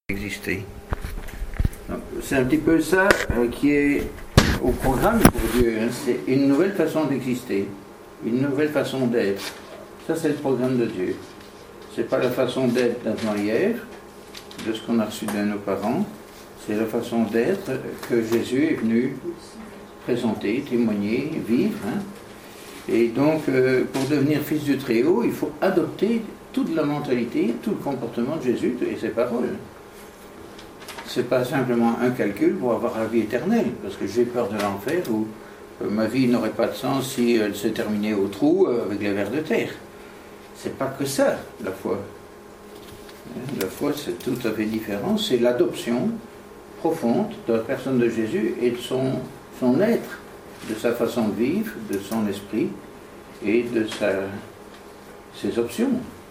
exister. C'est un petit peu ça qui est au programme pour Dieu. Hein. C'est une nouvelle façon d'exister, une nouvelle façon d'être. Ça, c'est le programme de Dieu. C'est pas la façon d'être d'avant hier, de ce qu'on a reçu de nos parents. C'est la façon d'être que Jésus est venu présenter, témoigner, vivre. Hein. Et donc, pour devenir fils du Très-Haut, il faut adopter toute la mentalité, tout le comportement de Jésus et ses paroles. C'est pas simplement un calcul pour avoir la vie éternelle, parce que j'ai peur de l'enfer où ma vie n'aurait pas de sens si elle se terminait au trou avec les vers de terre. C'est pas que ça, la foi. La foi, c'est tout à fait différent. C'est l'adoption profonde de la personne de Jésus et de son être, de sa façon de vivre, de son esprit et de ses options.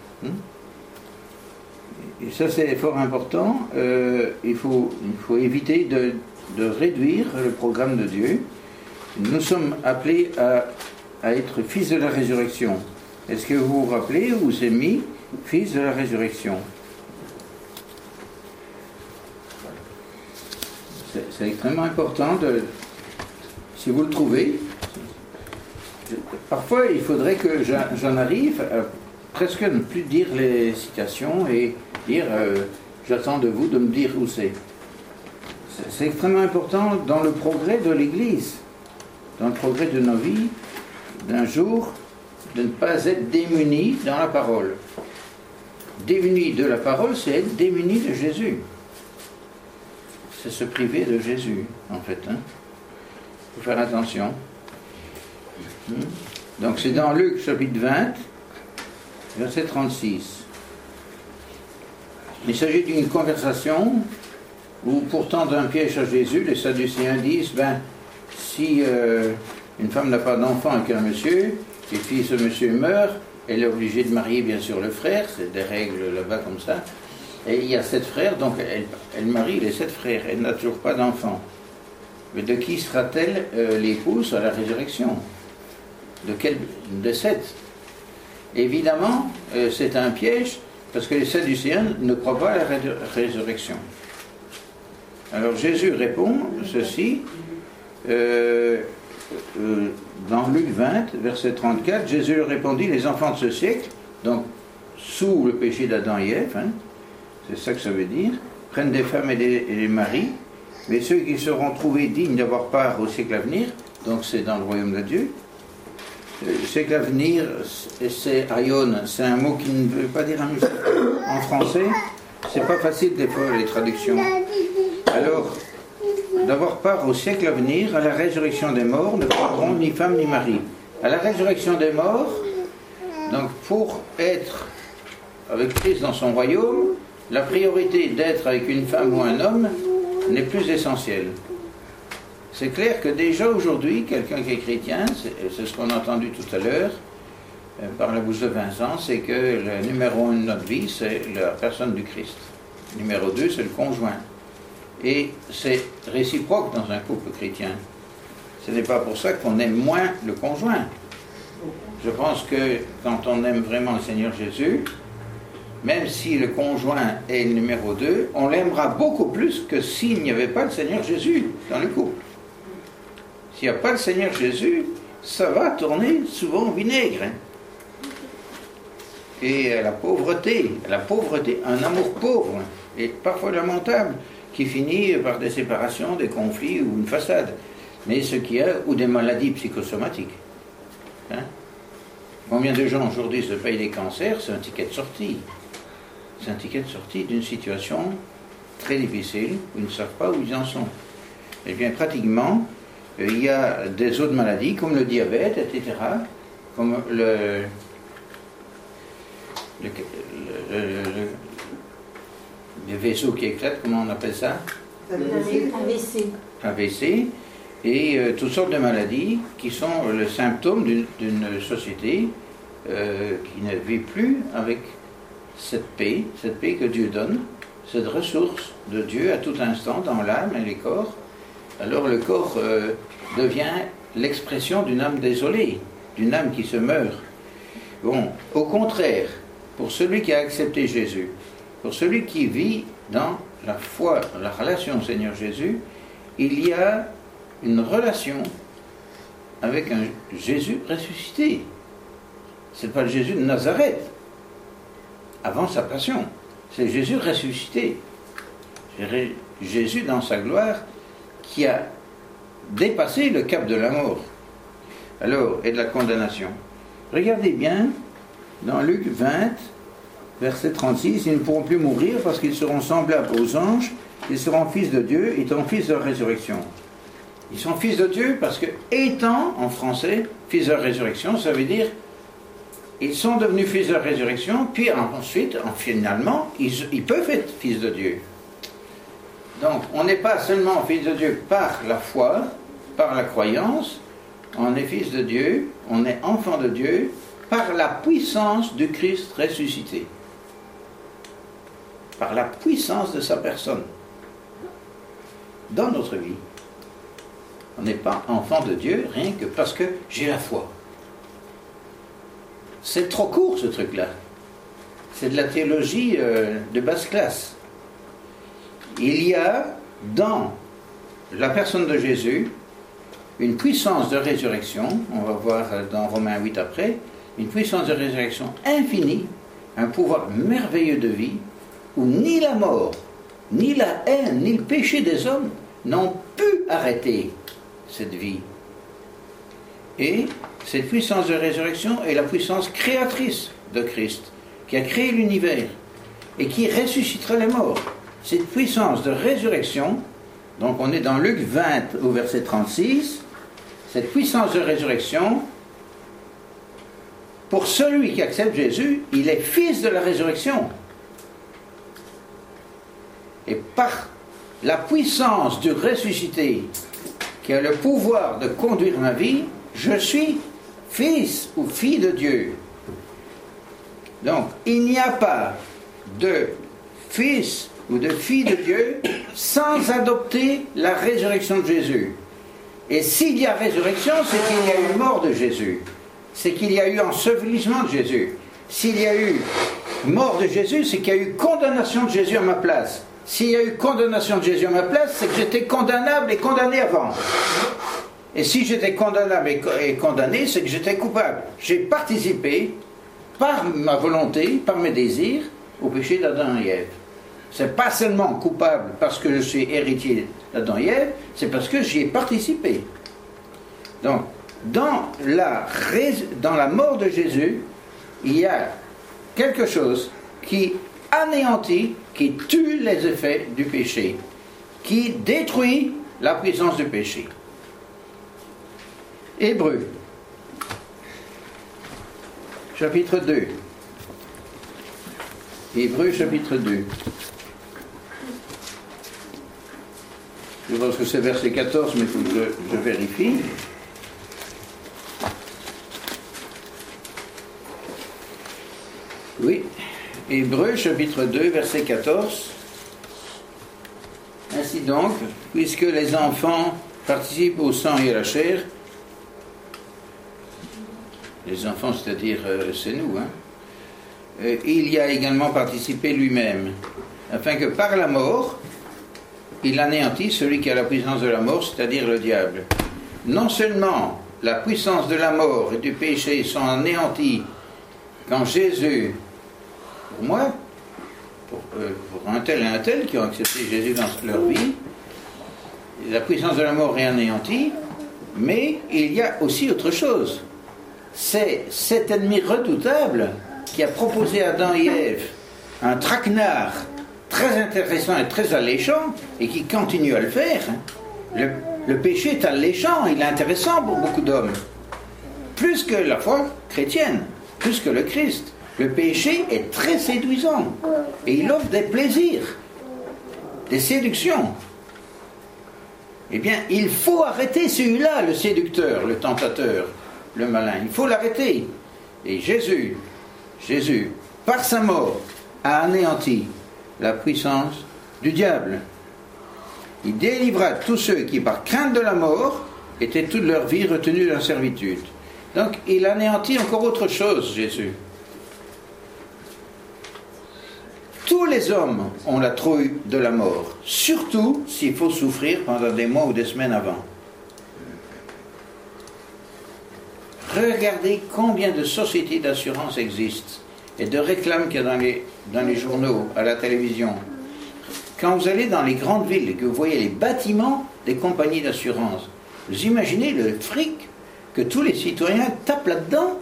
Et ça, c'est fort important. Il faut éviter de réduire le programme de Dieu. Nous sommes appelés à être fils de la résurrection. Est-ce que vous vous rappelez où c'est mis fils de la résurrection? C'est extrêmement important si vous le trouvez. Parfois, il faudrait que j'en arrive à presque ne plus dire les citations et dire j'attends de vous de me dire où c'est. C'est extrêmement important dans le progrès de l'Église, dans le progrès de nos vies, d'un jour, de ne pas être démunis dans la parole. Démunis de la parole, c'est être démunis de Jésus. C'est se priver de Jésus, en fait. Il faut faire attention. Donc c'est dans Luc chapitre 20, verset 36. Il s'agit d'une conversation où, pour tendre un piège à Jésus, les Sadducéens disent, si une femme n'a pas d'enfant avec un monsieur, et puis ce monsieur meurt, elle est obligée de marier bien sûr le frère, c'est des règles là-bas comme ça, et il y a 7 frères, donc elle marie les 7 frères, elle n'a toujours pas d'enfant. Mais de qui sera-t-elle l'épouse à la résurrection? De quel de 7? Évidemment, c'est un piège, parce que les Sadducéens ne croient pas à la résurrection. Alors Jésus répond ceci, dans Luc 20, verset 34, Jésus répondit, les enfants de ce siècle, donc sous le péché d'Adam et Ève, c'est ça que ça veut dire, prennent des femmes et les marient, mais ceux qui seront trouvés dignes d'avoir part au siècle à venir, donc c'est dans le royaume de Dieu. Le siècle à venir, c'est aion, c'est un mot qui ne veut pas dire en français, c'est pas facile des fois les traductions. Alors, d'avoir part au siècle à venir, à la résurrection des morts, ne prendront ni femme ni mari. À la résurrection des morts, donc pour être avec Christ dans son royaume, la priorité d'être avec une femme ou un homme n'est plus essentielle. C'est clair que déjà aujourd'hui, quelqu'un qui est chrétien, c'est ce qu'on a entendu tout à l'heure, par la bouche de Vincent, c'est que le numéro 1 de notre vie, c'est la personne du Christ. Numéro 2, c'est le conjoint. Et c'est réciproque dans un couple chrétien. Ce n'est pas pour ça qu'on aime moins le conjoint. Je pense que quand on aime vraiment le Seigneur Jésus, même si le conjoint est le numéro 2, on l'aimera beaucoup plus que s'il n'y avait pas le Seigneur Jésus dans le couple. S'il n'y a pas le Seigneur Jésus, ça va tourner souvent au vinaigre. Et la pauvreté, un amour pauvre, et parfois lamentable, qui finit par des séparations, des conflits ou une façade. Mais ce qu'il y a, ou des maladies psychosomatiques. Combien de gens aujourd'hui se payent des cancers? C'est un ticket de sortie. C'est un ticket de sortie d'une situation très difficile, où ils ne savent pas où ils en sont. Eh bien, pratiquement, il y a des autres maladies, comme le diabète, etc., comme le vaisseau qui éclate, comment on appelle ça? AVC. Et toutes sortes de maladies qui sont le symptôme d'une société qui ne vit plus avec cette paix que Dieu donne, cette ressource de Dieu à tout instant dans l'âme et les corps. Alors le corps devient l'expression d'une âme désolée, d'une âme qui se meurt. Bon, au contraire, pour celui qui a accepté Jésus, pour celui qui vit dans la foi, la relation au Seigneur Jésus, il y a une relation avec un Jésus ressuscité. Ce n'est pas le Jésus de Nazareth, avant sa passion. C'est Jésus ressuscité. Jésus dans sa gloire qui a dépassé le cap de la mort. Alors, et de la condamnation. Regardez bien, dans Luc 20, verset 36, ils ne pourront plus mourir parce qu'ils seront semblables aux anges, ils seront fils de Dieu, étant fils de la résurrection. Ils sont fils de Dieu parce que, étant, en français, fils de la résurrection, ça veut dire, ils sont devenus fils de la résurrection, puis ensuite, finalement, ils peuvent être fils de Dieu. Donc, on n'est pas seulement fils de Dieu par la foi, par la croyance, on est fils de Dieu, on est enfant de Dieu, par la puissance du Christ ressuscité. Par la puissance de sa personne. Dans notre vie, on n'est pas enfant de Dieu rien que parce que j'ai la foi. C'est trop court ce truc-là. C'est de la théologie de basse classe. Il y a dans la personne de Jésus une puissance de résurrection, on va voir dans Romains 8 après, une puissance de résurrection infinie, un pouvoir merveilleux de vie, où ni la mort, ni la haine, ni le péché des hommes n'ont pu arrêter cette vie. Et cette puissance de résurrection est la puissance créatrice de Christ, qui a créé l'univers et qui ressuscitera les morts. Cette puissance de résurrection, donc on est dans Luc 20 au verset 36, cette puissance de résurrection, pour celui qui accepte Jésus, il est fils de la résurrection. Et par la puissance du ressuscité, qui a le pouvoir de conduire ma vie, je suis fils ou fille de Dieu. Donc, il n'y a pas de fils ou de fille de Dieu sans adopter la résurrection de Jésus. Et s'il y a résurrection, c'est qu'il y a eu mort de Jésus. C'est qu'il y a eu ensevelissement de Jésus. S'il y a eu mort de Jésus, c'est qu'il y a eu condamnation de Jésus à ma place. S'il y a eu condamnation de Jésus à ma place, c'est que j'étais condamnable et condamné avant. Et si j'étais condamnable et condamné, c'est que j'étais coupable. J'ai participé, par ma volonté, par mes désirs, au péché d'Adam et Ève. C'est pas seulement coupable parce que je suis héritier d'Adam et Ève, c'est parce que j'y ai participé. Donc, dans la mort de Jésus, il y a quelque chose qui anéantit, qui tue les effets du péché, qui détruit la puissance du péché. Hébreux, chapitre 2. Hébreux, chapitre 2. Je pense que c'est verset 14, mais il faut que je vérifie. Oui, Hébreux, chapitre 2, verset 14. Ainsi donc, puisque les enfants participent au sang et à la chair, les enfants, c'est-à-dire c'est nous, il y a également participé lui-même, afin que par la mort, il anéantit celui qui a la puissance de la mort, c'est-à-dire le diable. Non seulement la puissance de la mort et du péché sont anéantis quand Jésus, pour moi, pour un tel et un tel qui ont accepté Jésus dans leur vie, la puissance de la mort est anéantie, mais il y a aussi autre chose. C'est cet ennemi redoutable qui a proposé à Adam et Ève un traquenard très intéressant et très alléchant, et qui continue à le faire. Le péché est alléchant, il est intéressant pour beaucoup d'hommes. Plus que la foi chrétienne, plus que le Christ. Le péché est très séduisant, et il offre des plaisirs, des séductions. Eh bien, il faut arrêter celui-là, le séducteur, le tentateur, le malin. Il faut l'arrêter. Et Jésus, par sa mort, a anéanti la puissance du diable. Il délivra tous ceux qui, par crainte de la mort, étaient toute leur vie retenus dans la servitude. Donc, il anéantit encore autre chose, Jésus. Tous les hommes ont la trouille de la mort, surtout s'il faut souffrir pendant des mois ou des semaines avant. Regardez combien de sociétés d'assurance existent et de réclames qu'il y a dans les journaux, à la télévision. Quand vous allez dans les grandes villes et que vous voyez les bâtiments des compagnies d'assurance, vous imaginez le fric que tous les citoyens tapent là-dedans.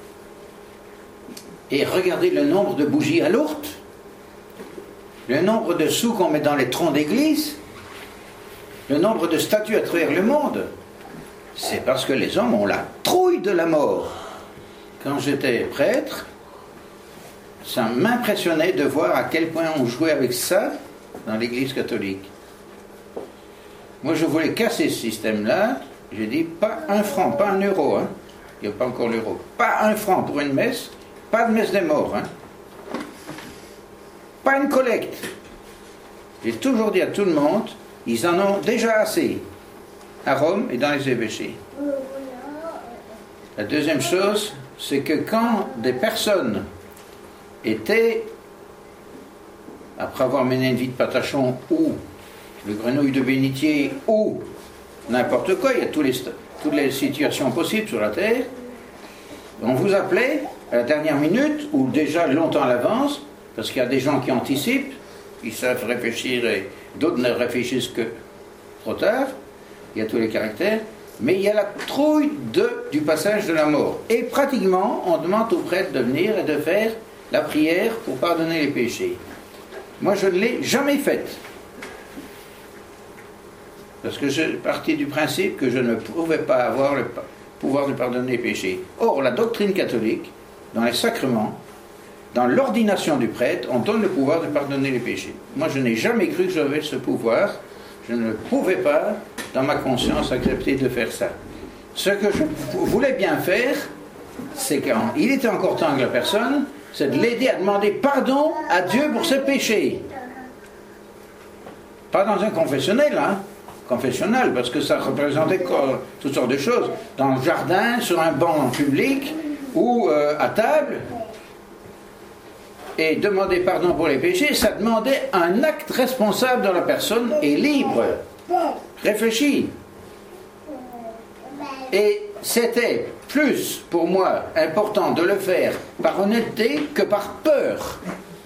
Et regardez le nombre de bougies à l'ourte, le nombre de sous qu'on met dans les troncs d'église, le nombre de statues à travers le monde. C'est parce que les hommes ont la trouille de la mort. Quand j'étais prêtre, ça m'impressionnait de voir à quel point on jouait avec ça dans l'église catholique. Moi, je voulais casser ce système-là. J'ai dit, pas un franc, pas un euro. Hein. Il n'y a pas encore l'euro. Pas un franc pour une messe, pas de messe des morts. Hein. Pas une collecte. J'ai toujours dit à tout le monde, ils en ont déjà assez, à Rome et dans les évêchés. La deuxième chose, c'est que quand des personnes étaient, après avoir mené une vie de patachon, ou le grenouille de bénitier, ou n'importe quoi, il y a toutes les situations possibles sur la terre, on vous appelait à la dernière minute, ou déjà longtemps à l'avance, parce qu'il y a des gens qui anticipent, ils savent réfléchir et d'autres ne réfléchissent que trop tard, il y a tous les caractères, mais il y a la trouille du passage de la mort. Et pratiquement, on demande aux prêtres de venir et de faire la prière pour pardonner les péchés. Moi, je ne l'ai jamais faite. Parce que je partais du principe que je ne pouvais pas avoir le pouvoir de pardonner les péchés. Or, la doctrine catholique, dans les sacrements, dans l'ordination du prêtre, on donne le pouvoir de pardonner les péchés. Moi, je n'ai jamais cru que j'avais ce pouvoir. Je ne pouvais pas, dans ma conscience, accepter de faire ça. Ce que je voulais bien faire, c'est quand il était encore temps que la personne, c'est de l'aider à demander pardon à Dieu pour ses péchés. Pas dans un confessionnel, hein. Confessionnel, parce que ça représentait toutes sortes de choses. Dans le jardin, sur un banc en public, ou à table. Et demander pardon pour les péchés, ça demandait un acte responsable de la personne et libre, réfléchi. Et c'était plus, pour moi, important de le faire par honnêteté que par peur.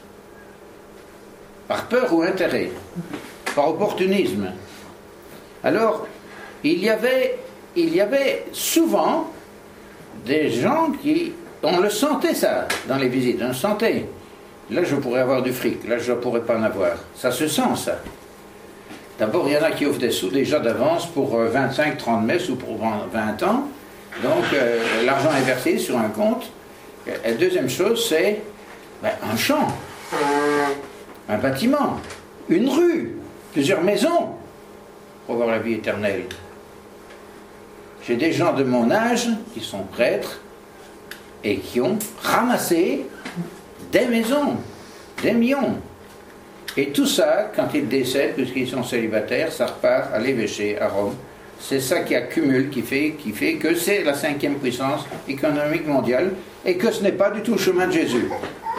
Par peur ou intérêt, par opportunisme. Alors, il y avait souvent des gens qui... On le sentait ça, dans les visites, on le sentait. Là, je pourrais avoir du fric, là, je ne pourrais pas en avoir. Ça se sent, ça. D'abord, il y en a qui offrent des sous déjà d'avance pour 25, 30 messes ou pour 20 ans. Donc, l'argent est versé sur un compte. Et la deuxième chose, c'est un champ, un bâtiment, une rue, plusieurs maisons pour avoir la vie éternelle. J'ai des gens de mon âge qui sont prêtres et qui ont ramassé des maisons, des millions. Et tout ça, quand ils décèdent, puisqu'ils sont célibataires, ça repart à l'évêché à Rome. C'est ça qui accumule, qui fait que c'est la 5e puissance économique mondiale et que ce n'est pas du tout le chemin de Jésus.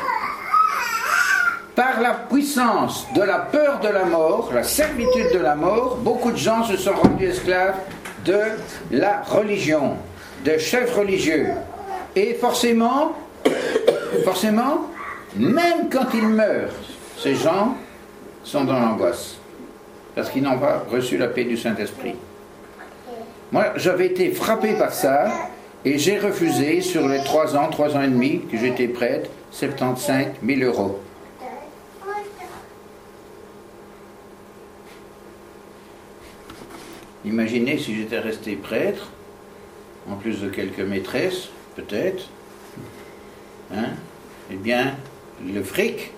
Par la puissance de la peur de la mort, la servitude de la mort, beaucoup de gens se sont rendus esclaves de la religion, de chefs religieux. Et forcément, même quand ils meurent, ces gens sont dans l'angoisse, parce qu'ils n'ont pas reçu la paix du Saint-Esprit. Moi, j'avais été frappé par ça, et j'ai refusé, sur les 3 ans et demi que j'étais prêtre, 75 000 euros. Imaginez si j'étais resté prêtre, en plus de quelques maîtresses, peut-être, hein, eh bien, le fric,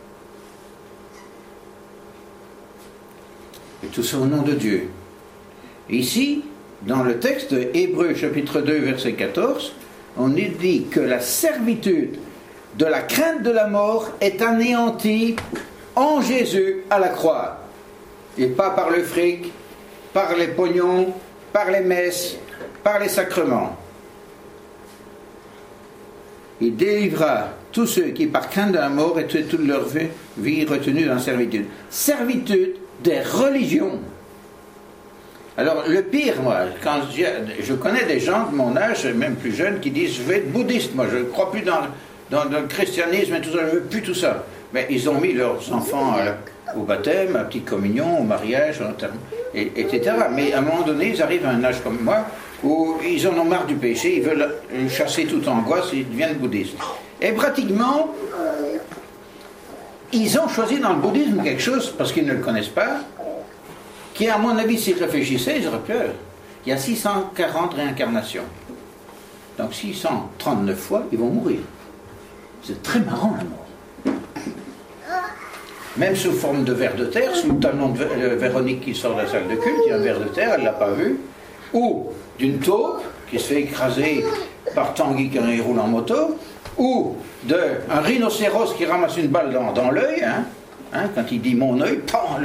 et tout ça au nom de Dieu. Et ici, dans le texte de Hébreux chapitre 2, verset 14, on nous dit que la servitude de la crainte de la mort est anéantie en Jésus à la croix. Et pas par le fric, par les pognons, par les messes, par les sacrements. il délivra tous ceux qui, par crainte de la mort, étaient toute leur vie retenus dans la servitude. Servitude des religions. Alors, le pire, moi, quand je connais des gens de mon âge, même plus jeunes, qui disent « je vais être bouddhiste, moi, je ne crois plus dans le christianisme et tout ça, je ne veux plus tout ça ». Mais ils ont mis leurs enfants au baptême, à la petite communion, au mariage, etc. Mais à un moment donné, ils arrivent à un âge comme moi, où ils en ont marre du péché, ils veulent chasser toute angoisse, ils deviennent bouddhistes. Et pratiquement, ils ont choisi dans le bouddhisme quelque chose, parce qu'ils ne le connaissent pas, qui, à mon avis, s'ils réfléchissaient, ils auraient peur. Il y a 640 réincarnations. Donc 639 fois, ils vont mourir. C'est très marrant, la mort. Même sous forme de ver de terre, sous le talon de Véronique qui sort de la salle de culte, il y a un ver de terre, elle ne l'a pas vu. Ou d'une taupe qui se fait écraser par Tanguy quand il roule en moto. Ou d'un rhinocéros qui ramasse une balle dans l'œil. Quand il dit mon œil,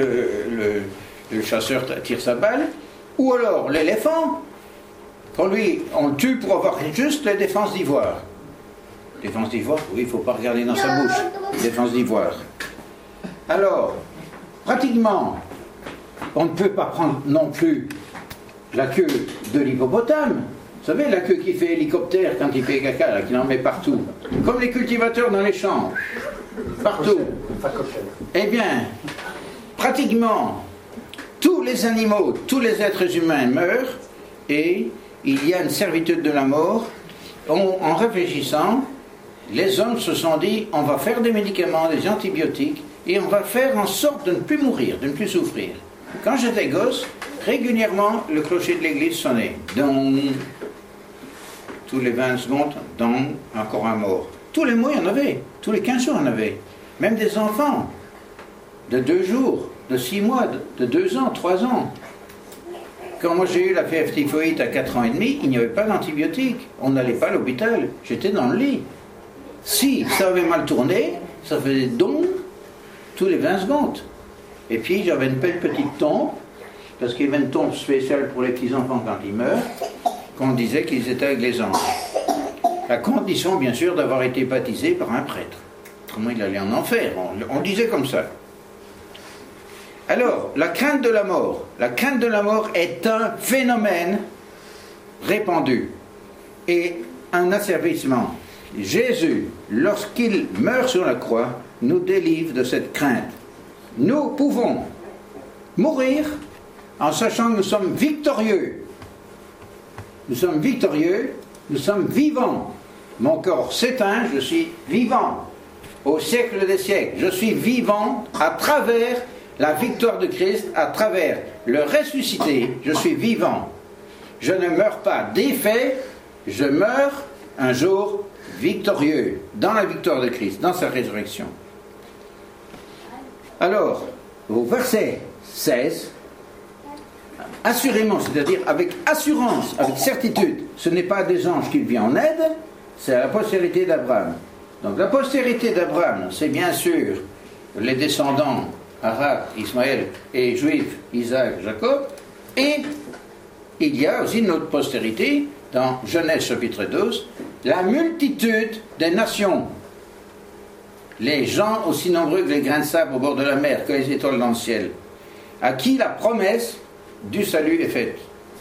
le chasseur tire sa balle. Ou alors l'éléphant, quand lui, on le tue pour avoir juste les défenses d'ivoire. Défense d'ivoire, oui, il ne faut pas regarder dans sa bouche. Défense d'ivoire. Alors, pratiquement, on ne peut pas prendre non plus la queue de l'hippopotame. Vous savez, la queue qui fait hélicoptère quand il fait caca, là, qui en met partout. Comme les cultivateurs dans les champs. Partout. Eh bien, pratiquement, tous les animaux, tous les êtres humains meurent et il y a une servitude de la mort. En réfléchissant, les hommes se sont dit, on va faire des médicaments, des antibiotiques, et on va faire en sorte de ne plus mourir, de ne plus souffrir. Quand j'étais gosse, régulièrement, le clocher de l'église sonnait. Dong. Tous les 20 secondes, dong, encore un mort. Tous les mois, il y en avait. Tous les 15 jours, il y en avait. Même des enfants de 2 jours, de 6 mois, de 2 ans, 3 ans. Quand moi j'ai eu la fièvre typhoïde à 4 ans et demi, il n'y avait pas d'antibiotiques. On n'allait pas à l'hôpital. J'étais dans le lit. Si ça avait mal tourné, ça faisait dong tous les 20 secondes. Et puis j'avais une belle petite tombe, parce qu'il y avait une tombe spéciale pour les petits-enfants quand ils meurent, qu'on disait qu'ils étaient avec les anges. À condition, bien sûr, d'avoir été baptisé par un prêtre. Autrement, il allait en enfer. On disait comme ça. Alors, la crainte de la mort. La crainte de la mort est un phénomène répandu et un asservissement. Jésus, lorsqu'il meurt sur la croix, nous délivre de cette crainte. Nous pouvons mourir en sachant que nous sommes victorieux. Nous sommes victorieux, nous sommes vivants. Mon corps s'éteint, je suis vivant. Au siècle des siècles, je suis vivant à travers la victoire de Christ, à travers le ressuscité, je suis vivant. Je ne meurs pas défait, je meurs un jour victorieux, dans la victoire de Christ, dans sa résurrection. Alors, au verset 16, assurément, c'est-à-dire avec assurance, avec certitude, ce n'est pas des anges qui viennent en aide, c'est à la postérité d'Abraham. Donc la postérité d'Abraham, c'est bien sûr les descendants arabes, Ismaël, et juifs, Isaac, Jacob, et il y a aussi une autre postérité, dans Genèse chapitre 12, la multitude des nations. Les gens aussi nombreux que les grains de sable au bord de la mer, que les étoiles dans le ciel, à qui la promesse du salut est faite.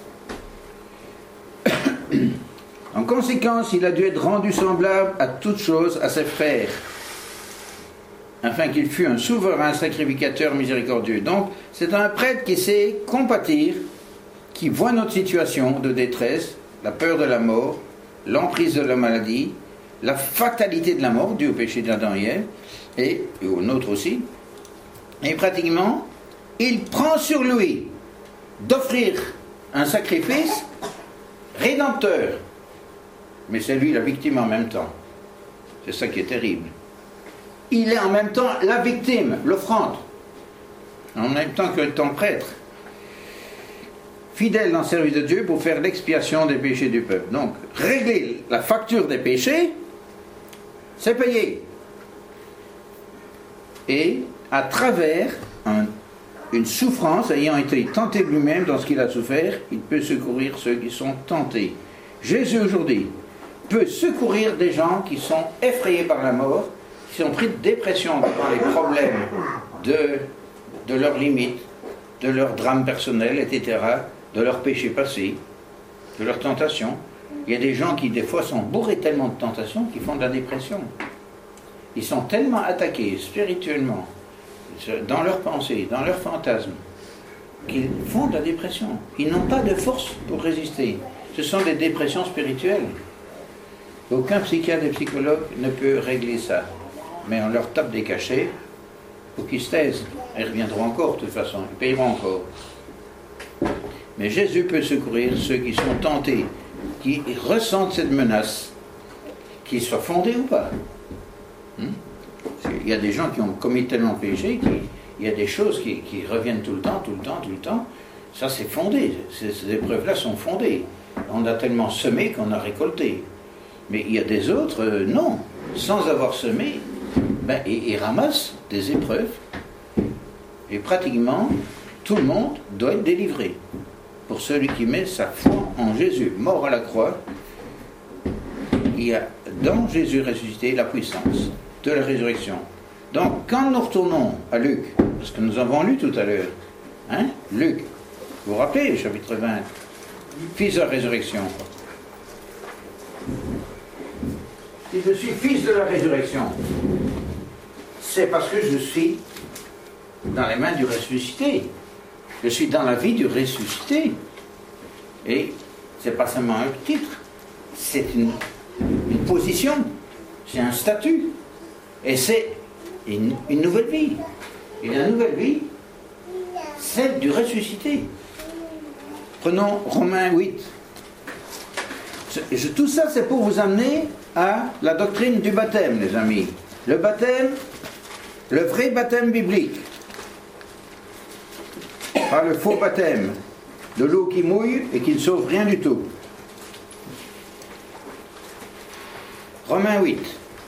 En conséquence, il a dû être rendu semblable à toutes choses à ses frères, afin qu'il fût un souverain sacrificateur miséricordieux. Donc, c'est un prêtre qui sait compatir, qui voit notre situation de détresse, la peur de la mort, l'emprise de la maladie, la fatalité de la mort due au péché d'Adam et Ève, et au nôtre aussi. Et pratiquement, il prend sur lui d'offrir un sacrifice rédempteur. Mais c'est lui la victime en même temps. C'est ça qui est terrible. Il est en même temps la victime, l'offrande. En même temps que ton prêtre. Fidèle dans le service de Dieu pour faire l'expiation des péchés du peuple. Donc, régler la facture des péchés, c'est payé. Et à travers une souffrance, ayant été tenté lui-même dans ce qu'il a souffert, il peut secourir ceux qui sont tentés. Jésus aujourd'hui, peut secourir des gens qui sont effrayés par la mort, qui sont pris de dépression devant les problèmes de leurs limites, de leurs drames personnels, etc., de leurs péchés passés, de leurs tentations. Il y a des gens qui, des fois, sont bourrés tellement de tentations qu'ils font de la dépression. Ils sont tellement attaqués spirituellement, dans leurs pensées, dans leurs fantasmes, qu'ils font de la dépression. Ils n'ont pas de force pour résister. Ce sont des dépressions spirituelles. Aucun psychiatre et psychologue ne peut régler ça. Mais on leur tape des cachets pour qu'ils se taisent. Ils reviendront encore, de toute façon. Ils payeront encore. Mais Jésus peut secourir ceux qui sont tentés, qui ressentent cette menace, qu'ils soient fondés ou pas. Il y a des gens qui ont commis tellement de péchés, il y a des choses qui reviennent tout le temps. Ça, c'est fondé. Ces épreuves-là sont fondées. On a tellement semé qu'on a récolté. Mais il y a des autres, non. Sans avoir semé, ils ramassent des épreuves. Et pratiquement, tout le monde doit être délivré. Pour celui qui met sa foi en Jésus, mort à la croix, il y a dans Jésus ressuscité la puissance de la résurrection. Donc, quand nous retournons à Luc, parce que nous avons lu tout à l'heure, Luc, vous vous rappelez, chapitre 20, fils de la résurrection. Si je suis fils de la résurrection, c'est parce que je suis dans les mains du ressuscité. Je suis dans la vie du ressuscité. Et c'est pas seulement un titre, c'est une position, c'est un statut. Et c'est une nouvelle vie. Et la nouvelle vie, celle du ressuscité. Prenons Romains 8. Tout ça, c'est pour vous amener à la doctrine du baptême, les amis. Le baptême, le vrai baptême biblique. Pas le faux baptême, de l'eau qui mouille et qui ne sauve rien du tout. Romains 8.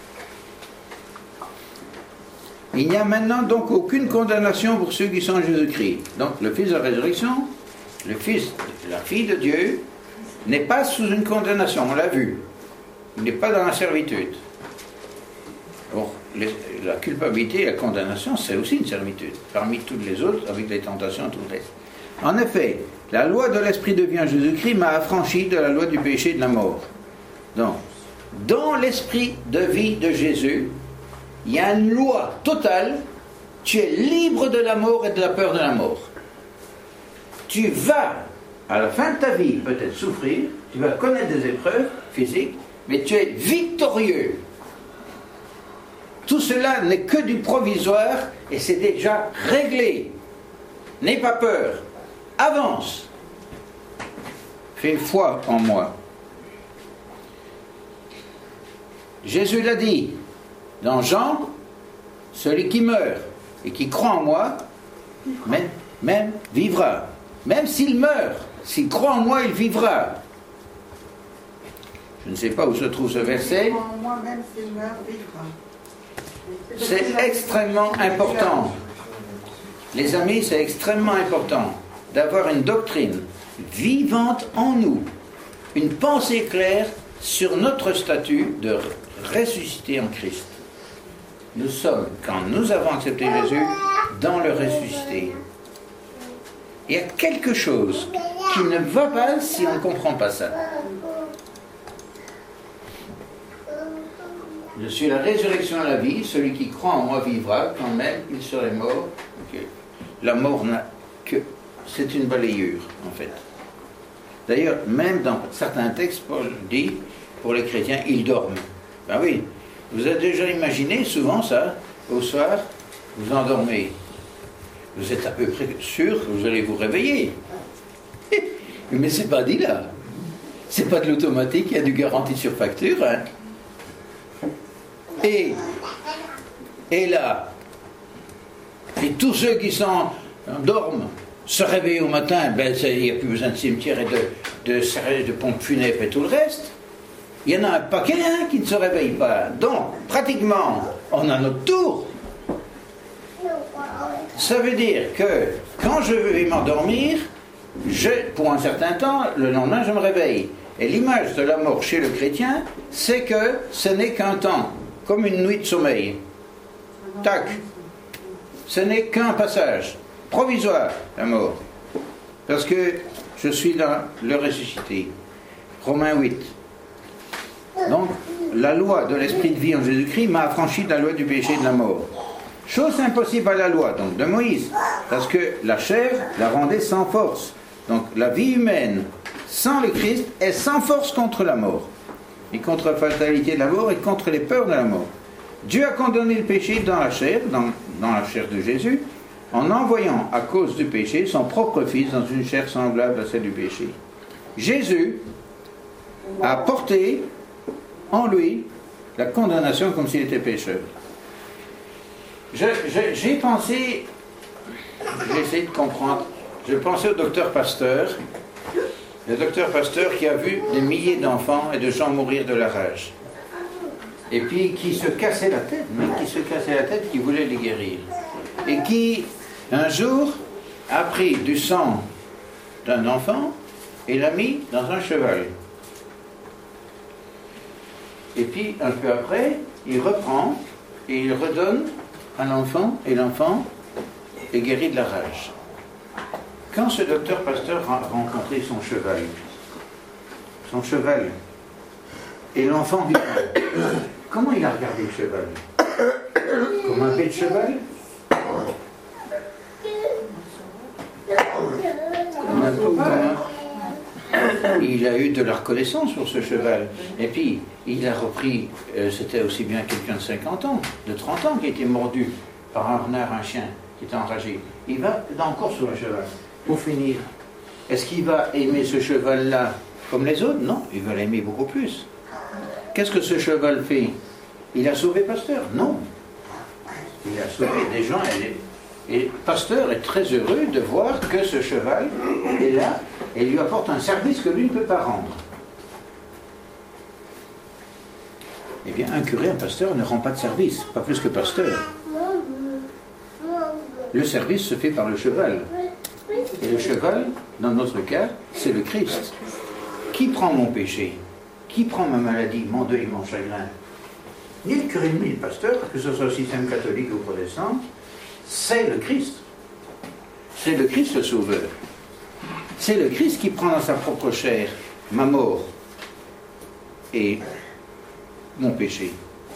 Il n'y a maintenant donc aucune condamnation pour ceux qui sont en Jésus-Christ. Donc le Fils de la résurrection, le Fils, la fille de Dieu, n'est pas sous une condamnation, on l'a vu. Il n'est pas dans la servitude. Or, la culpabilité et la condamnation, c'est aussi une servitude, parmi toutes les autres, avec les tentations et tout le reste. En effet, la loi de l'Esprit de vie en Jésus-Christ m'a affranchi de la loi du péché et de la mort. Donc, dans l'Esprit de vie de Jésus, il y a une loi totale. Tu es libre de la mort et de la peur de la mort. Tu vas, à la fin de ta vie, peut-être souffrir, tu vas connaître des épreuves physiques, mais tu es victorieux. Tout cela n'est que du provisoire et c'est déjà réglé. N'aie pas peur. Avance. Fais foi en moi. Jésus l'a dit dans Jean, celui qui meurt et qui croit en moi, même vivra. Même s'il meurt, s'il croit en moi, il vivra. Je ne sais pas où se trouve ce verset. Moi-même, s'il meurt, vivra. C'est extrêmement important. Les amis, c'est extrêmement important d'avoir une doctrine vivante en nous, une pensée claire sur notre statut de ressuscité en Christ. Nous sommes, quand nous avons accepté Jésus, dans le ressuscité. Il y a quelque chose qui ne va pas si on ne comprend pas ça. Je suis la résurrection et la vie, celui qui croit en moi vivra, quand même il serait mort. Okay. La mort n'a que... c'est une balayure, en fait. D'ailleurs, même dans certains textes, Paul dit, pour les chrétiens, ils dorment. Ben oui, vous avez déjà imaginé souvent ça, au soir, vous endormez. Vous êtes à peu près sûr que vous allez vous réveiller. Mais c'est pas dit là. C'est pas de l'automatique, il y a du garantie sur facture, hein. Et là, et tous ceux qui dorment, se réveillent au matin, il n'y a plus besoin de cimetière et de pompes funèbres et tout le reste. Il y en a un paquet qui ne se réveille pas. Donc, pratiquement, on a notre tour. Ça veut dire que quand je vais m'endormir, pour un certain temps, le lendemain, je me réveille. Et l'image de la mort chez le chrétien, c'est que ce n'est qu'un temps, comme une nuit de sommeil. Tac. Ce n'est qu'un passage provisoire, la mort. Parce que je suis dans le ressuscité. Romains 8. Donc, la loi de l'esprit de vie en Jésus-Christ m'a affranchi de la loi du péché et de la mort. Chose impossible à la loi, donc, de Moïse. Parce que la chair la rendait sans force. Donc, la vie humaine sans le Christ est sans force contre la mort. Et contre la fatalité de la mort et contre les peurs de la mort. Dieu a condamné le péché dans la chair, dans la chair de Jésus, en envoyant à cause du péché son propre Fils dans une chair semblable à celle du péché. Jésus a porté en lui la condamnation comme s'il était pécheur. J'ai pensé, j'ai essayé de comprendre, je pensais au docteur Pasteur, le docteur Pasteur qui a vu des milliers d'enfants et de gens mourir de la rage. Et puis qui se cassait la tête, qui voulait les guérir. Et qui, un jour, a pris du sang d'un enfant et l'a mis dans un cheval. Et puis, un peu après, il reprend et il redonne à l'enfant, et l'enfant est guéri de la rage. Quand ce docteur Pasteur a rencontré son cheval, et l'enfant vit, comment il a regardé le cheval? Comme un bête cheval? Il a eu de la reconnaissance pour ce cheval. Et puis, il a repris, c'était aussi bien quelqu'un de 50 ans, de 30 ans, qui a été mordu par un renard, un chien, qui était enragé. Il va encore sur le cheval. Pour finir, est-ce qu'il va aimer ce cheval-là comme les autres? Non, il va l'aimer beaucoup plus. Qu'est-ce que ce cheval fait? Il a sauvé Pasteur? Non. Il a sauvé des gens. Et Pasteur est très heureux de voir que ce cheval est là et lui apporte un service que lui ne peut pas rendre. Eh bien, un curé, un pasteur ne rend pas de service, pas plus que Pasteur. Le service se fait par le cheval. Et le cheval, dans notre cas, c'est le Christ. Qui prend mon péché? Qui prend ma maladie, mon deuil, mon chagrin? Ni le curé, ni le pasteur, que ce soit au système catholique ou protestant, c'est le Christ. C'est le Christ le Sauveur. C'est le Christ qui prend dans sa propre chair ma mort et mon péché.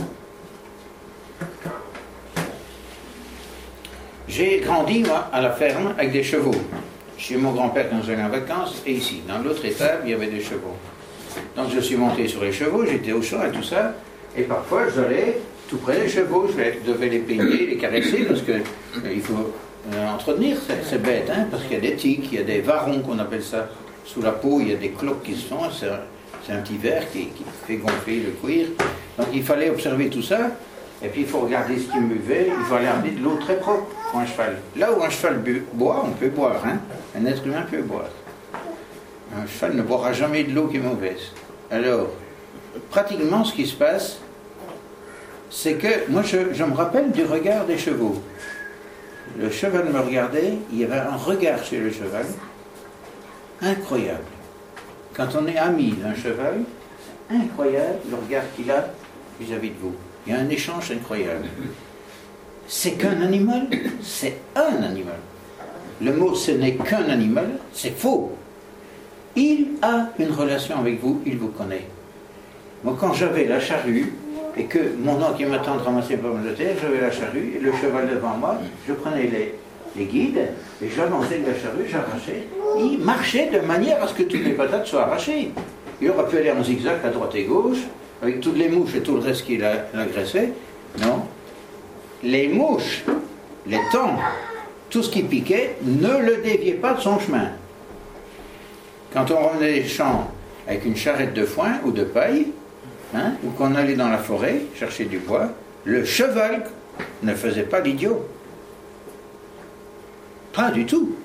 J'ai grandi, moi, à la ferme avec des chevaux. Chez mon grand-père quand j'allais en vacances, et ici, dans l'autre étable, il y avait des chevaux. Donc je suis monté sur les chevaux, j'étais au champ et tout ça, et parfois j'allais tout près des chevaux, je devais les peigner, les caresser, parce que il faut entretenir ces bêtes, hein, parce qu'il y a des tiques, il y a des varons qu'on appelle ça. Sous la peau, il y a des cloques qui se font, c'est un petit ver qui fait gonfler le cuir. Donc il fallait observer tout ça, et puis il faut regarder ce qu'il buvait, il faut aller amener de l'eau très propre pour un cheval. Là où un cheval boit, on peut boire, hein. Un être humain peut boire. Un cheval ne boira jamais de l'eau qui est mauvaise. Alors, pratiquement ce qui se passe, c'est que, moi je me rappelle du regard des chevaux. Le cheval me regardait, il y avait un regard chez le cheval, incroyable. Quand on est ami d'un cheval, c'est incroyable le regard qu'il a vis-à-vis de vous. Il y a un échange incroyable. C'est qu'un animal, c'est un animal. Le mot ce n'est qu'un animal, c'est faux. Il a une relation avec vous, il vous connaît. Moi, quand j'avais la charrue, et que mon oncle et ma tante ramassaient pas mal de terre, j'avais la charrue, et le cheval devant moi, je prenais les guides, et j'avançais de la charrue, j'arrachais. Il marchait de manière à ce que toutes les patates soient arrachées. Il aurait pu aller en zigzag à droite et gauche, avec toutes les mouches et tout le reste qui l'agressait. Non. Les mouches, les tons, tout ce qui piquait, ne le déviait pas de son chemin. Quand on revenait des champs avec une charrette de foin ou de paille, hein, ou qu'on allait dans la forêt chercher du bois, le cheval ne faisait pas l'idiot. Pas du tout.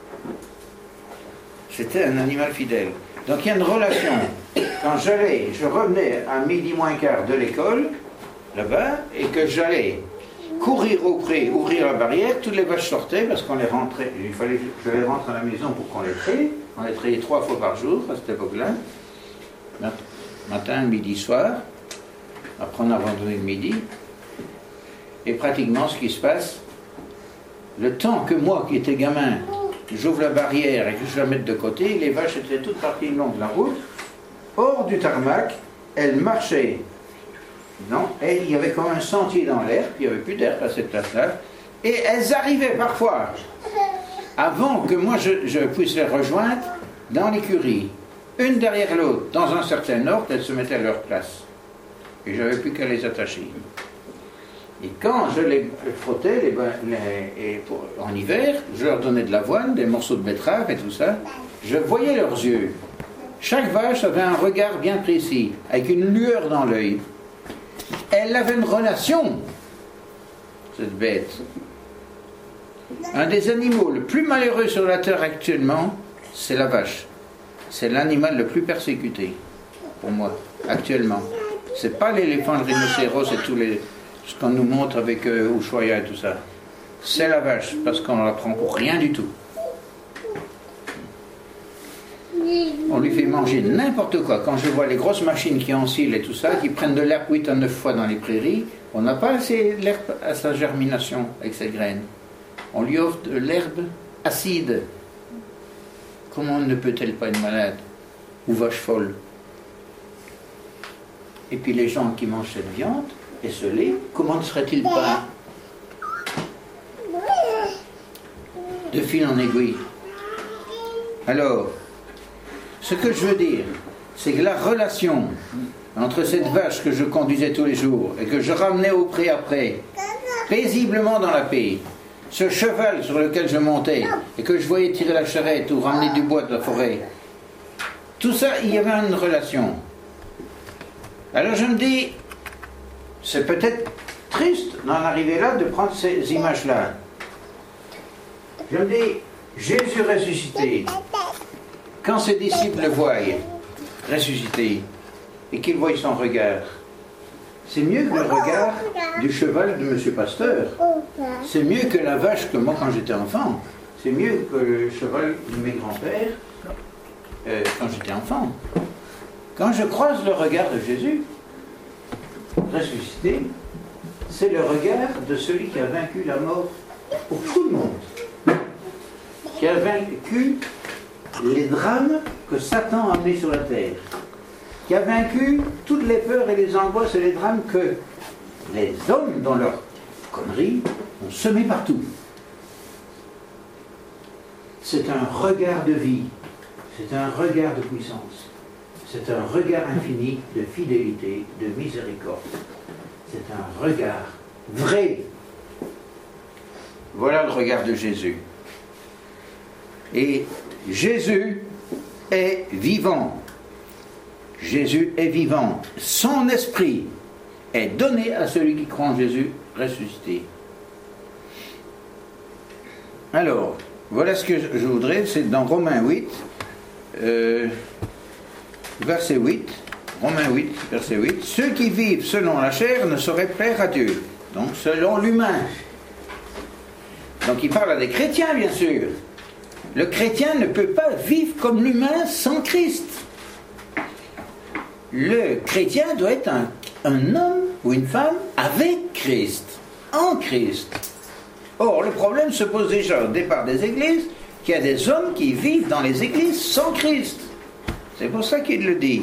C'était un animal fidèle. Donc il y a une relation. Quand je revenais à midi moins quart de l'école, là-bas, et que j'allais courir au pré, ouvrir la barrière, toutes les vaches sortaient parce qu'on les rentrait. Il fallait que je les rentre à la maison pour qu'on les traite. On les trayait 3 fois par jour à cette époque-là. matin, midi, soir, après on a abandonné le midi. Et pratiquement ce qui se passe, le temps que moi qui étais gamin, j'ouvre la barrière et que je la mette de côté, les vaches étaient toutes parties le long de la route, hors du tarmac, elles marchaient. Non, et il y avait comme un sentier dans l'air, puis il n'y avait plus d'air à cette place-là, et elles arrivaient parfois, avant que moi je puisse les rejoindre, dans l'écurie, une derrière l'autre, dans un certain ordre, elles se mettaient à leur place. Et je n'avais plus qu'à les attacher. Et quand je les frottais, en hiver, je leur donnais de l'avoine, des morceaux de betterave et tout ça, je voyais leurs yeux. Chaque vache avait un regard bien précis, avec une lueur dans l'œil. Elle avait une relation, cette bête. Un des animaux le plus malheureux sur la terre actuellement, c'est la vache. C'est l'animal le plus persécuté, pour moi, actuellement. C'est pas l'éléphant, le rhinocéros et tous les... ce qu'on nous montre avec Ushuaïa et tout ça. C'est la vache, parce qu'on la prend pour rien du tout. On lui fait manger n'importe quoi. Quand je vois les grosses machines qui ensilent et tout ça, qui prennent de l'herbe 8 à 9 fois dans les prairies, on n'a pas assez d'herbe à sa germination avec ses graines. On lui offre de l'herbe acide. Comment ne peut-elle pas être malade? Ou vache folle? Et puis les gens qui mangent cette viande et ce lait, comment ne serait-il pas de fil en aiguille? Alors, ce que je veux dire, c'est que la relation entre cette vache que je conduisais tous les jours et que je ramenais au pré après, paisiblement dans la paix, ce cheval sur lequel je montais et que je voyais tirer la charrette ou ramener du bois de la forêt, tout ça, il y avait une relation. Alors je me dis, c'est peut-être triste d'en arriver là, de prendre ces images-là. Je me dis, Jésus ressuscité, quand ses disciples le voient ressuscité et qu'ils voient son regard, c'est mieux que le regard du cheval de M. Pasteur. C'est mieux que la vache que moi quand j'étais enfant. C'est mieux que le cheval de mes grands-pères quand j'étais enfant. Quand je croise le regard de Jésus ressuscité, c'est le regard de celui qui a vaincu la mort pour tout le monde. Qui a vaincu les drames que Satan a amenés sur la terre, qui a vaincu toutes les peurs et les angoisses et les drames que les hommes, dans leurs conneries, ont semés partout. C'est un regard de vie, c'est un regard de puissance, c'est un regard infini de fidélité, de miséricorde. C'est un regard vrai. Voilà le regard de Jésus. Et Jésus est vivant. Jésus est vivant. Son esprit est donné à celui qui croit en Jésus ressuscité. Alors, voilà ce que je voudrais, c'est dans Romains 8, verset 8, Romains 8, verset 8, ceux qui vivent selon la chair ne sauraient plaire à Dieu, donc selon l'humain. Donc il parle à des chrétiens, bien sûr. Le chrétien ne peut pas vivre comme l'humain sans Christ. Le chrétien doit être un homme ou une femme avec Christ, en Christ. Or, le problème se pose déjà au départ des églises, qu'il y a des hommes qui vivent dans les églises sans Christ. C'est pour ça qu'il le dit.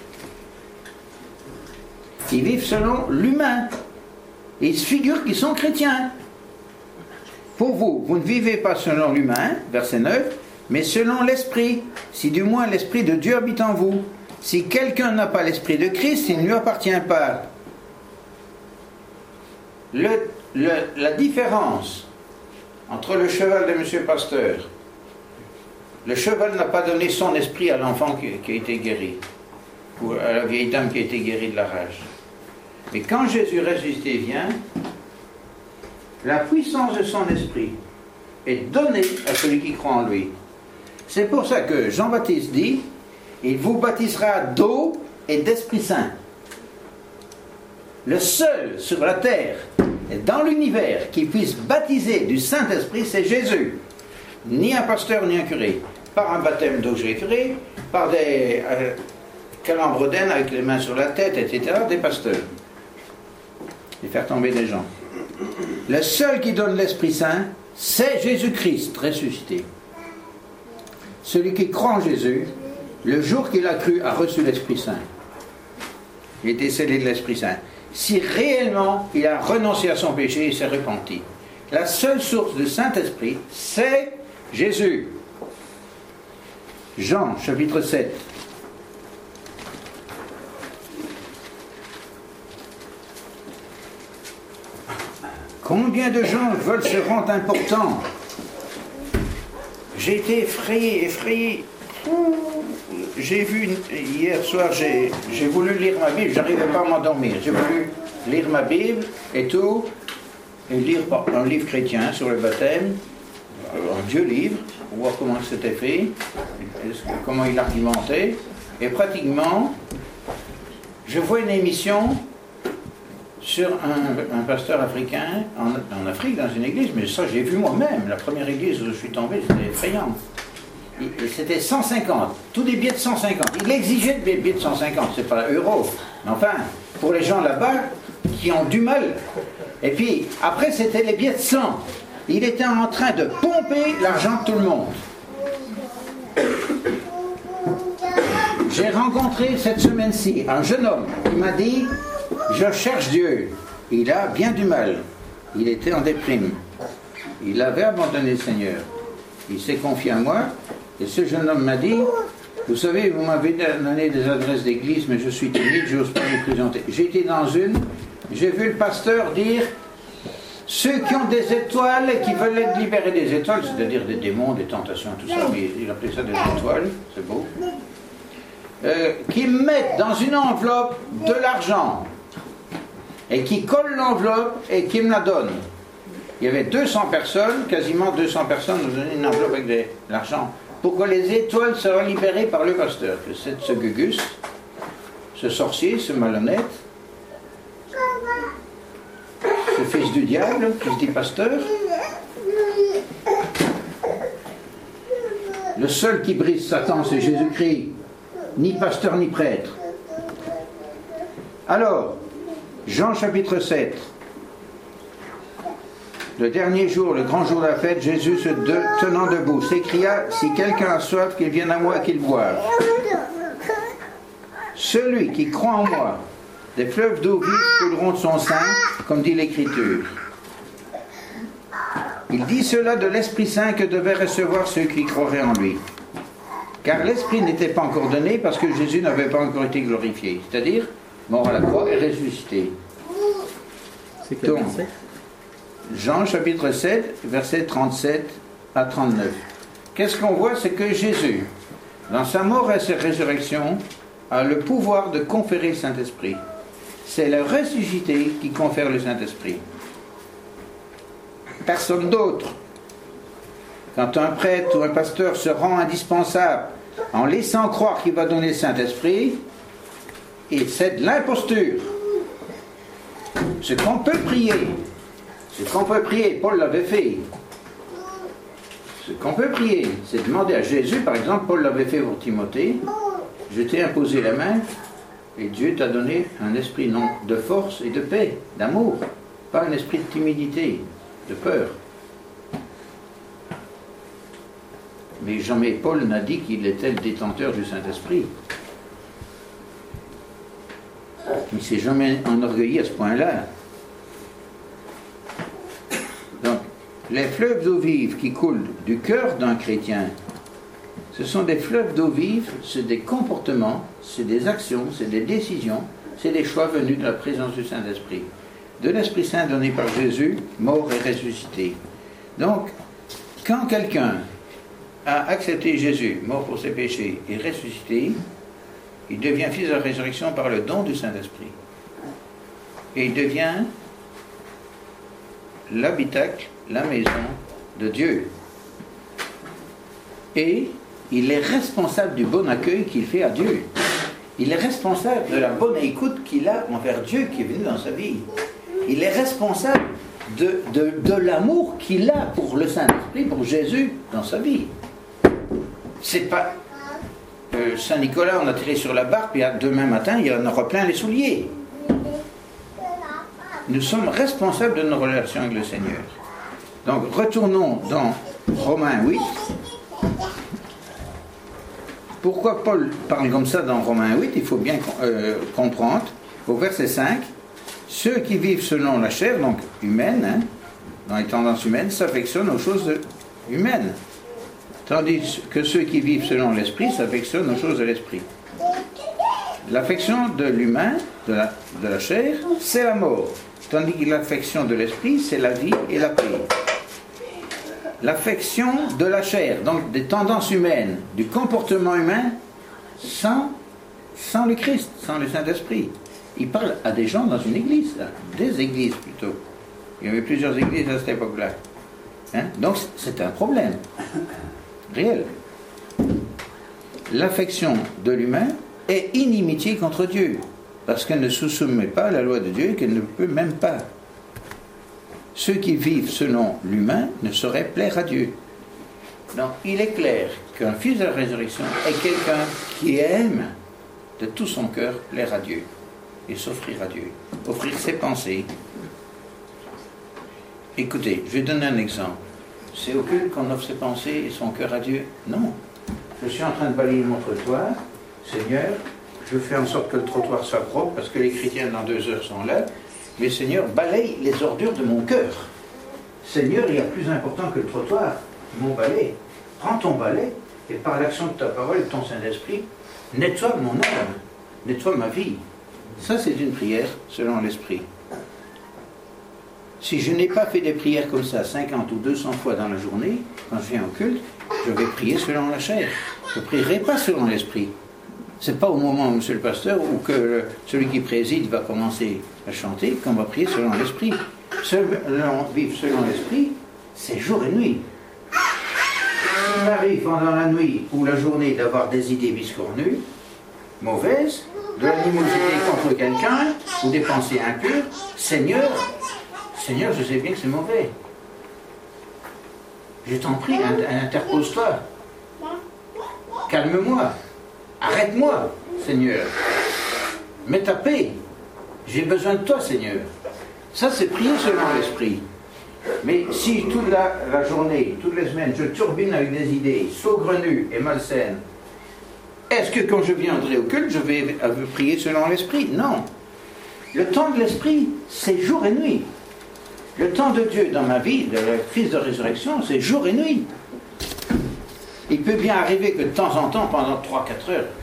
Ils vivent selon l'humain. Et ils se figurent qu'ils sont chrétiens. Pour vous, vous ne vivez pas selon l'humain, verset 9, mais selon l'esprit, si du moins l'esprit de Dieu habite en vous. Si quelqu'un n'a pas l'esprit de Christ, il ne lui appartient pas. La différence entre le cheval de M. Pasteur, le cheval n'a pas donné son esprit à l'enfant qui a été guéri, ou à la vieille dame qui a été guérie de la rage. Mais quand Jésus ressuscité vient, la puissance de son esprit est donnée à celui qui croit en lui. C'est pour ça que Jean-Baptiste dit, il vous baptisera d'eau et d'Esprit Saint. Le seul sur la terre et dans l'univers qui puisse baptiser du Saint-Esprit, c'est Jésus. Ni un pasteur, ni un curé. Par un baptême d'eau, j'ai curé, par des calembredène avec les mains sur la tête, etc., des pasteurs. Et faire tomber des gens. Le seul qui donne l'Esprit Saint, c'est Jésus-Christ ressuscité. Celui qui croit en Jésus, le jour qu'il a cru, a reçu l'Esprit Saint. Il était scellé de l'Esprit Saint. Si réellement il a renoncé à son péché et s'est repenti. La seule source du Saint-Esprit, c'est Jésus. Jean, chapitre 7. Combien de gens veulent se rendre importants? J'ai été effrayé. J'ai vu, hier soir, j'ai voulu lire ma Bible, j'arrivais pas à m'endormir. J'ai voulu lire ma Bible et tout, et lire un livre chrétien sur le baptême, un vieux livre, pour voir comment c'était fait, comment il argumentait, et pratiquement, je vois une émission sur un pasteur africain en Afrique, dans une église, mais ça j'ai vu moi-même, la première église où je suis tombé, c'était effrayant. C'était 150, tous des billets de 150. Il exigeait des billets de 150, c'est pas euros. Mais enfin, pour les gens là-bas qui ont du mal. Et puis, après, c'était les billets de 100. Il était en train de pomper l'argent de tout le monde. J'ai rencontré cette semaine-ci un jeune homme qui m'a dit « Je cherche Dieu ». Il a bien du mal. Il était en déprime. Il avait abandonné le Seigneur. Il s'est confié à moi. Et ce jeune homme m'a dit, vous savez, vous m'avez donné des adresses d'église, mais je suis timide, je n'ose pas me présenter. J'ai été dans une, j'ai vu le pasteur dire, ceux qui ont des étoiles et qui veulent être libérés des étoiles, c'est-à-dire des démons, des tentations, tout ça, mais il appelait ça des étoiles, c'est beau, qui mettent dans une enveloppe de l'argent, et qui collent l'enveloppe et qui me la donnent. Il y avait 200 personnes, quasiment 200 personnes nous donnaient une enveloppe avec de l'argent. Pour que les étoiles soient libérées par le pasteur. Que c'est ce Gugus, ce sorcier, ce malhonnête, ce fils du diable, qui se dit pasteur. Le seul qui brise Satan, c'est Jésus-Christ, ni pasteur ni prêtre. Alors, Jean chapitre 7. Le dernier jour, le grand jour de la fête, Jésus se tenant debout, s'écria, si quelqu'un a soif, qu'il vienne à moi et qu'il boive. Celui qui croit en moi, des fleuves d'eau vive couleront de son sein, comme dit l'Écriture. Il dit cela de l'Esprit Saint que devaient recevoir ceux qui croiraient en lui. Car l'Esprit n'était pas encore donné parce que Jésus n'avait pas encore été glorifié, c'est-à-dire mort à la croix et ressuscité. C'est quel verset ? Jean chapitre 7, versets 37 à 39. Qu'est-ce qu'on voit? C'est que Jésus, dans sa mort et sa résurrection, a le pouvoir de conférer le Saint-Esprit. C'est le ressuscité qui confère le Saint-Esprit. Personne d'autre. Quand un prêtre ou un pasteur se rend indispensable en laissant croire qu'il va donner le Saint-Esprit, et c'est de l'imposture. Ce qu'on peut prier, Paul l'avait fait. Ce qu'on peut prier, c'est demander à Jésus, par exemple, Paul l'avait fait pour Timothée, je t'ai imposé la main, et Dieu t'a donné un esprit non de force et de paix, d'amour, pas un esprit de timidité, de peur. Mais jamais Paul n'a dit qu'il était le détenteur du Saint-Esprit. Il ne s'est jamais enorgueilli à ce point-là. Donc, les fleuves d'eau vive qui coulent du cœur d'un chrétien, ce sont des fleuves d'eau vive, c'est des comportements, c'est des actions, c'est des décisions, c'est des choix venus de la présence du Saint-Esprit. De l'Esprit Saint donné par Jésus, mort et ressuscité. Donc, quand quelqu'un a accepté Jésus, mort pour ses péchés, et ressuscité, il devient fils de la résurrection par le don du Saint-Esprit. Et il devient l'habitacle, la maison de Dieu. Et il est responsable du bon accueil qu'il fait à Dieu. Il est responsable de la bonne écoute qu'il a envers Dieu qui est venu dans sa vie. Il est responsable de l'amour qu'il a pour le Saint-Esprit, pour Jésus dans sa vie. C'est pas... Saint-Nicolas, on a tiré sur la barque, puis demain matin, il y en aura plein les souliers. Nous sommes responsables de nos relations avec le Seigneur. Donc, retournons dans Romains 8. Pourquoi Paul parle comme ça dans Romains 8? Il faut bien comprendre. Au verset 5, ceux qui vivent selon la chair, donc humaine, dans les tendances humaines, s'affectionnent aux choses humaines. Tandis que ceux qui vivent selon l'esprit s'affectionnent aux choses de l'esprit. L'affection de l'humain, de la chair, c'est la mort. Tandis que l'affection de l'esprit, c'est la vie et la paix. L'affection de la chair, donc des tendances humaines, du comportement humain, sans le Christ, sans le Saint-Esprit. Il parle à des gens dans une église, là, des églises plutôt. Il y avait plusieurs églises à cette époque-là. Hein? Donc c'est un problème réel. L'affection de l'humain est inimitié contre Dieu, parce qu'elle ne se soumet pas à la loi de Dieu et qu'elle ne peut même pas. Ceux qui vivent selon l'humain ne sauraient plaire à Dieu. Donc il est clair qu'un fils de la résurrection est quelqu'un qui aime de tout son cœur plaire à Dieu et s'offrir à Dieu, offrir ses pensées. Écoutez, je vais donner un exemple. C'est au culte qu'on offre ses pensées et son cœur à Dieu? Non. Je suis en train de balayer mon trottoir. Seigneur, je fais en sorte que le trottoir soit propre parce que les chrétiens dans 2 heures sont là. Mais Seigneur, balaye les ordures de mon cœur. Seigneur, il y a plus important que le trottoir, mon balai. Prends ton balai et par l'action de ta parole et de ton Saint-Esprit, nettoie mon âme, nettoie ma vie. Ça, c'est une prière selon l'Esprit. Si je n'ai pas fait des prières comme ça 50 ou 200 fois dans la journée, quand je viens au culte, je vais prier selon la chair. Je ne prierai pas selon l'Esprit. Ce n'est pas au moment, monsieur le pasteur, où que celui qui préside va commencer à chanter qu'on va prier selon l'Esprit. Vivre selon l'Esprit, c'est jour et nuit. Il m'arrive pendant la nuit ou la journée d'avoir des idées biscornues, mauvaises, de l'animosité contre quelqu'un, ou des pensées impures. Seigneur, je sais bien que c'est mauvais. Je t'en prie, interpose-toi. Calme-moi. Arrête-moi, Seigneur. Mets ta paix. J'ai besoin de toi, Seigneur. Ça, c'est prier selon l'Esprit. Mais si toute la journée, toutes les semaines, je turbine avec des idées saugrenues et malsaines, est-ce que quand je viendrai au culte, je vais prier selon l'Esprit? Non. Le temps de l'Esprit, c'est jour et nuit. Le temps de Dieu dans ma vie, de le Fils de résurrection, c'est jour et nuit. Il peut bien arriver que de temps en temps, pendant 3-4 heures,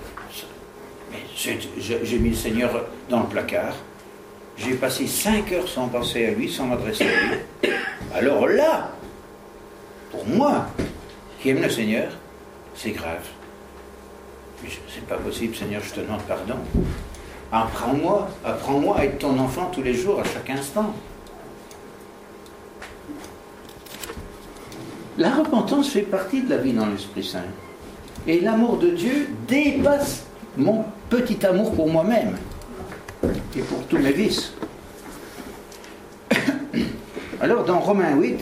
j'ai mis le Seigneur dans le placard, j'ai passé 5 heures sans penser à lui, sans m'adresser à lui. Alors là, pour moi, qui aime le Seigneur, c'est grave. C'est pas possible, Seigneur, je te demande pardon. Apprends-moi à être ton enfant tous les jours, à chaque instant. La repentance fait partie de la vie dans l'Esprit Saint. Et l'amour de Dieu dépasse mon petit amour pour moi-même et pour tous mes vices. Alors dans Romains 8,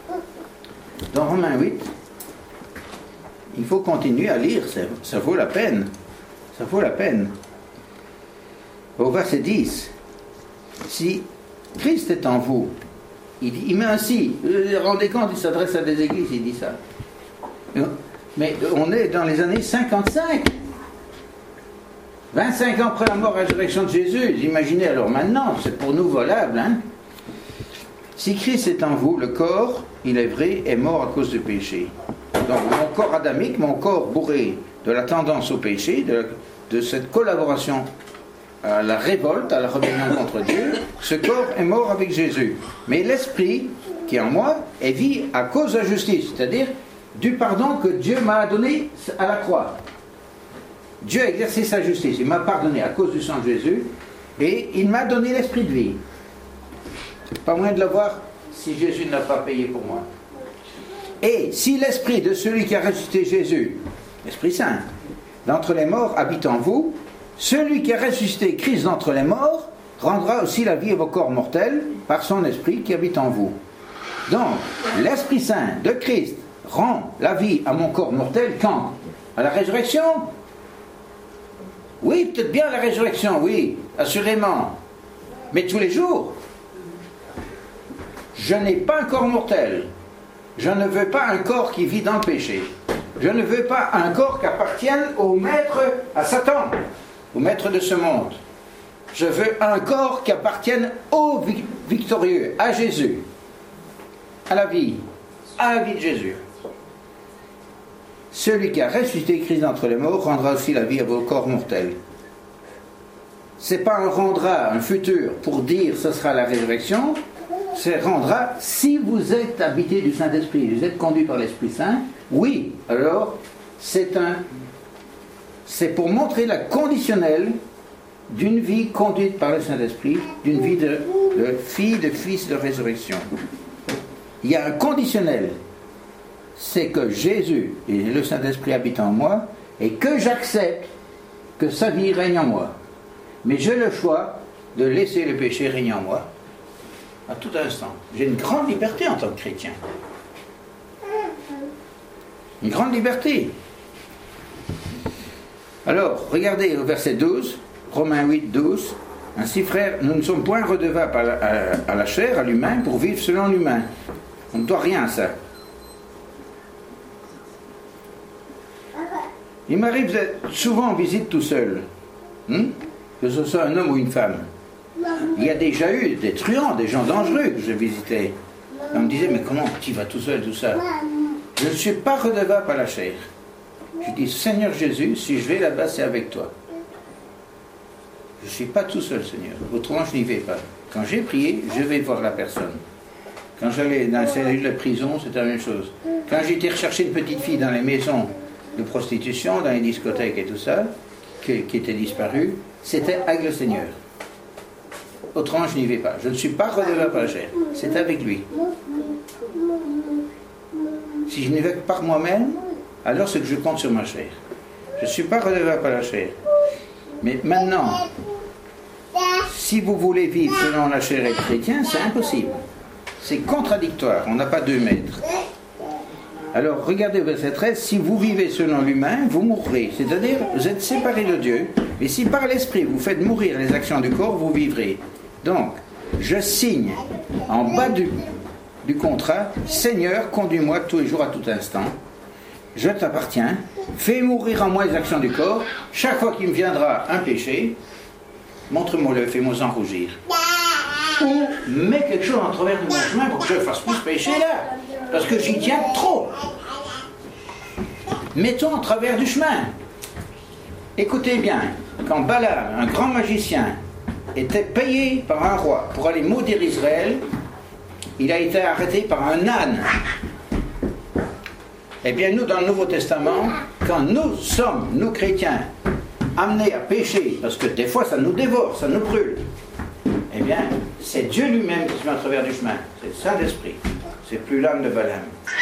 il faut continuer à lire, ça vaut la peine. Ça vaut la peine. Au verset 10, si Christ est en vous, il met ainsi, vous vous rendez compte, il s'adresse à des églises, il dit ça. Mais on est dans les années 55. 25 ans après la mort et la résurrection de Jésus. Imaginez alors maintenant, c'est pour nous volable. Hein? Si Christ est en vous, le corps, il est vrai, est mort à cause du péché. Donc mon corps adamique, mon corps bourré de la tendance au péché, de cette collaboration à la révolte, à la rébellion contre Dieu, ce corps est mort avec Jésus. Mais l'esprit qui est en moi est vie à cause de la justice, c'est-à-dire du pardon que Dieu m'a donné à la croix. Dieu a exercé sa justice, il m'a pardonné à cause du sang de Jésus et il m'a donné l'esprit de vie. Pas moyen de l'avoir si Jésus n'a pas payé pour moi. Et si l'esprit de celui qui a ressuscité Jésus, l'Esprit Saint, d'entre les morts habite en vous, celui qui a ressuscité Christ d'entre les morts rendra aussi la vie à vos corps mortels par son esprit qui habite en vous. Donc, l'Esprit Saint de Christ rend la vie à mon corps mortel quand? À la résurrection? Oui, peut-être bien la résurrection, oui, assurément. Mais tous les jours, je n'ai pas un corps mortel. Je ne veux pas un corps qui vit dans le péché. Je ne veux pas un corps qui appartienne au maître, à Satan, au maître de ce monde. Je veux un corps qui appartienne au victorieux, à Jésus, à la vie de Jésus. Celui qui a ressuscité Christ d'entre les morts rendra aussi la vie à vos corps mortels. C'est pas un rendra, un futur, pour dire ce sera la résurrection, c'est rendra si vous êtes habité du Saint-Esprit, vous êtes conduit par l'Esprit Saint, oui, alors c'est pour montrer la conditionnelle d'une vie conduite par le Saint-Esprit, d'une vie de fille, de fils de résurrection. Il y a un conditionnel, c'est que Jésus et le Saint-Esprit habitent en moi et que j'accepte que sa vie règne en moi. Mais j'ai le choix de laisser le péché régner en moi à tout instant. J'ai une grande liberté en tant que chrétien. Une grande liberté. Alors, regardez au verset 12, Romains 8, 12. Ainsi, frères, nous ne sommes point redevables à la chair, à l'humain, pour vivre selon l'humain. On ne doit rien à ça. Il m'arrive d'être souvent en visite tout seul, que ce soit un homme ou une femme. Il y a déjà eu des truands, des gens dangereux que je visitais. On me disait, mais comment tu vas tout seul, tout ça? Je ne suis pas redevable à la chair. Je dis, Seigneur Jésus, si je vais là-bas, c'est avec toi. Je ne suis pas tout seul, Seigneur. Autrement, je n'y vais pas. Quand j'ai prié, je vais voir la personne. Quand j'allais dans la prison, c'était la même chose. Quand j'étais rechercher une petite fille dans les maisons de prostitution, dans les discothèques et tout ça, qui était disparue, c'était avec le Seigneur. Autrement, je n'y vais pas. Je ne suis pas redevable à la chair. C'est avec lui. Si je n'y vais que par moi-même, alors c'est que je compte sur ma chair. Je ne suis pas redevable à la chair. Mais maintenant, si vous voulez vivre selon la chair et le chrétien, c'est impossible. C'est contradictoire. On n'a pas 2 mètres. Alors, regardez au verset 13. Si vous vivez selon l'humain, vous mourrez. C'est-à-dire, vous êtes séparés de Dieu. Et si par l'esprit, vous faites mourir les actions du corps, vous vivrez. Donc, je signe en bas du contrat, Seigneur, conduis-moi tous les jours à tout instant. Je t'appartiens. Fais mourir en moi les actions du corps. Chaque fois qu'il me viendra un péché, montre-moi-le, fais-moi-en rougir. Ou mets quelque chose en travers de mon chemin pour que je fasse plus péché là. Parce que j'y tiens trop. Mettons en travers du chemin. Écoutez bien, quand Balaam, un grand magicien, était payé par un roi pour aller maudire Israël, il a été arrêté par un âne. Eh bien, nous, dans le Nouveau Testament, quand nous sommes, nous chrétiens, amenés à pécher, parce que des fois ça nous dévore, ça nous brûle, eh bien, c'est Dieu lui-même qui se met à travers du chemin. C'est le Saint-Esprit. C'est plus l'âme de Balaam.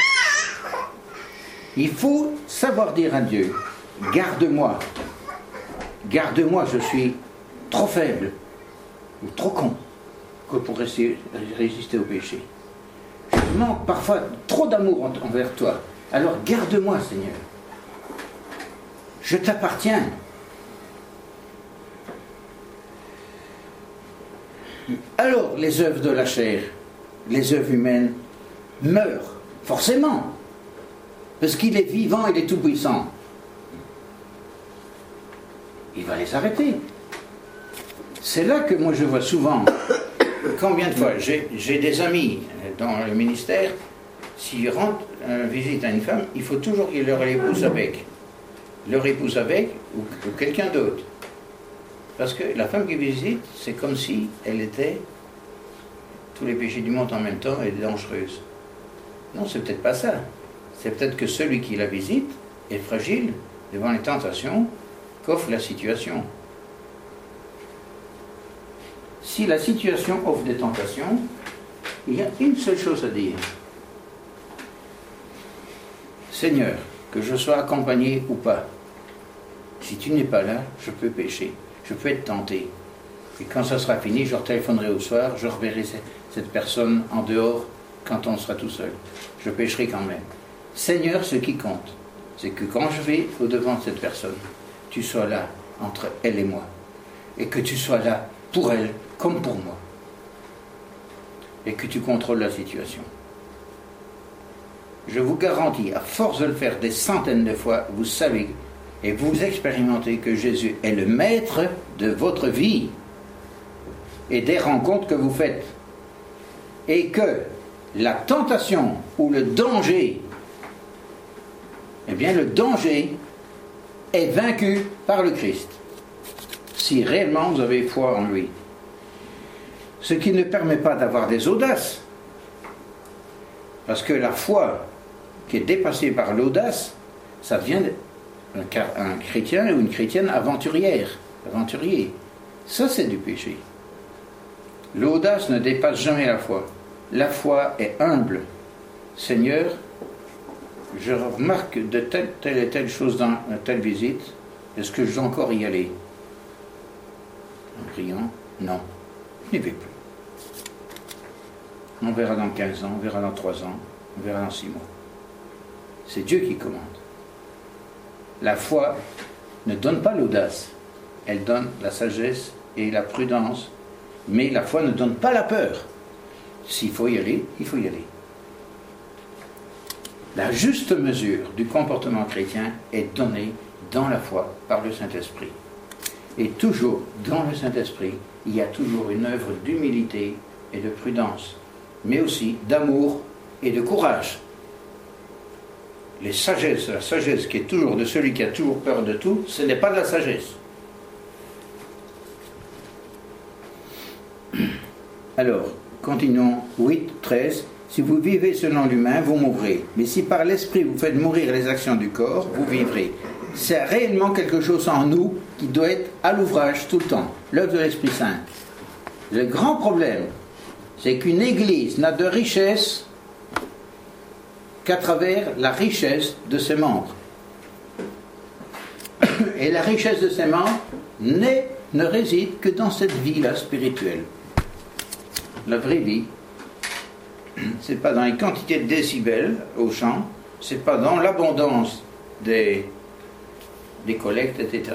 Il faut savoir dire à Dieu, garde-moi. Garde-moi, je suis trop faible, ou trop con, que pour résister au péché. Je manque parfois trop d'amour envers toi. Alors garde-moi, Seigneur. Je t'appartiens. Alors les œuvres de la chair, les œuvres humaines, meurent, forcément. Parce qu'il est vivant, il est tout-puissant. Il va les arrêter. C'est là que moi je vois souvent, combien de fois, j'ai des amis dans le ministère, s'ils rendent visite à une femme, il faut toujours qu'il leur épouse avec. Leur épouse avec ou quelqu'un d'autre. Parce que la femme qui visite, c'est comme si elle était tous les péchés du monde en même temps, elle est dangereuse. Non, c'est peut-être pas ça. C'est peut-être que celui qui la visite est fragile devant les tentations qu'offre la situation. Si la situation offre des tentations, il y a une seule chose à dire. Seigneur, que je sois accompagné ou pas, si tu n'es pas là, je peux pécher, je peux être tenté. Et quand ça sera fini, je téléphonerai au soir, je reverrai cette personne en dehors quand on sera tout seul. Je pécherai quand même. Seigneur, ce qui compte, c'est que quand je vais au-devant de cette personne, tu sois là entre elle et moi. Et que tu sois là pour elle comme pour moi. Et que tu contrôles la situation. Je vous garantis, à force de le faire des centaines de fois, vous savez et vous expérimentez que Jésus est le maître de votre vie et des rencontres que vous faites. Et que la tentation ou le danger, eh bien le danger est vaincu par le Christ. Si réellement vous avez foi en lui. Ce qui ne permet pas d'avoir des audaces. Parce que la foi qui est dépassée par l'audace, ça devient un chrétien ou une chrétienne aventurier. Ça, c'est du péché. L'audace ne dépasse jamais la foi. La foi est humble. Seigneur, je remarque de telle et telle chose dans telle visite. Est-ce que je dois encore y aller? En priant, non, je n'y vais plus. On verra dans 15 ans, on verra dans 3 ans, on verra dans 6 mois. C'est Dieu qui commande. La foi ne donne pas l'audace, elle donne la sagesse et la prudence, mais la foi ne donne pas la peur. S'il faut y aller, il faut y aller. La juste mesure du comportement chrétien est donnée dans la foi par le Saint-Esprit. Et toujours, dans le Saint-Esprit, il y a toujours une œuvre d'humilité et de prudence, mais aussi d'amour et de courage. La sagesse qui est toujours de celui qui a toujours peur de tout, ce n'est pas de la sagesse. Alors, continuons, 8, 13. Si vous vivez selon l'humain, vous mourrez. Mais si par l'esprit vous faites mourir les actions du corps, vous vivrez. C'est réellement quelque chose en nous qui doit être à l'ouvrage tout le temps, l'œuvre de l'Esprit Saint. Le grand problème, c'est qu'une église n'a de richesse qu'à travers la richesse de ses membres. Et la richesse de ses membres ne réside que dans cette vie-là spirituelle. La vraie vie, c'est pas dans les quantités de décibels au chant, c'est pas dans l'abondance des collectes, etc.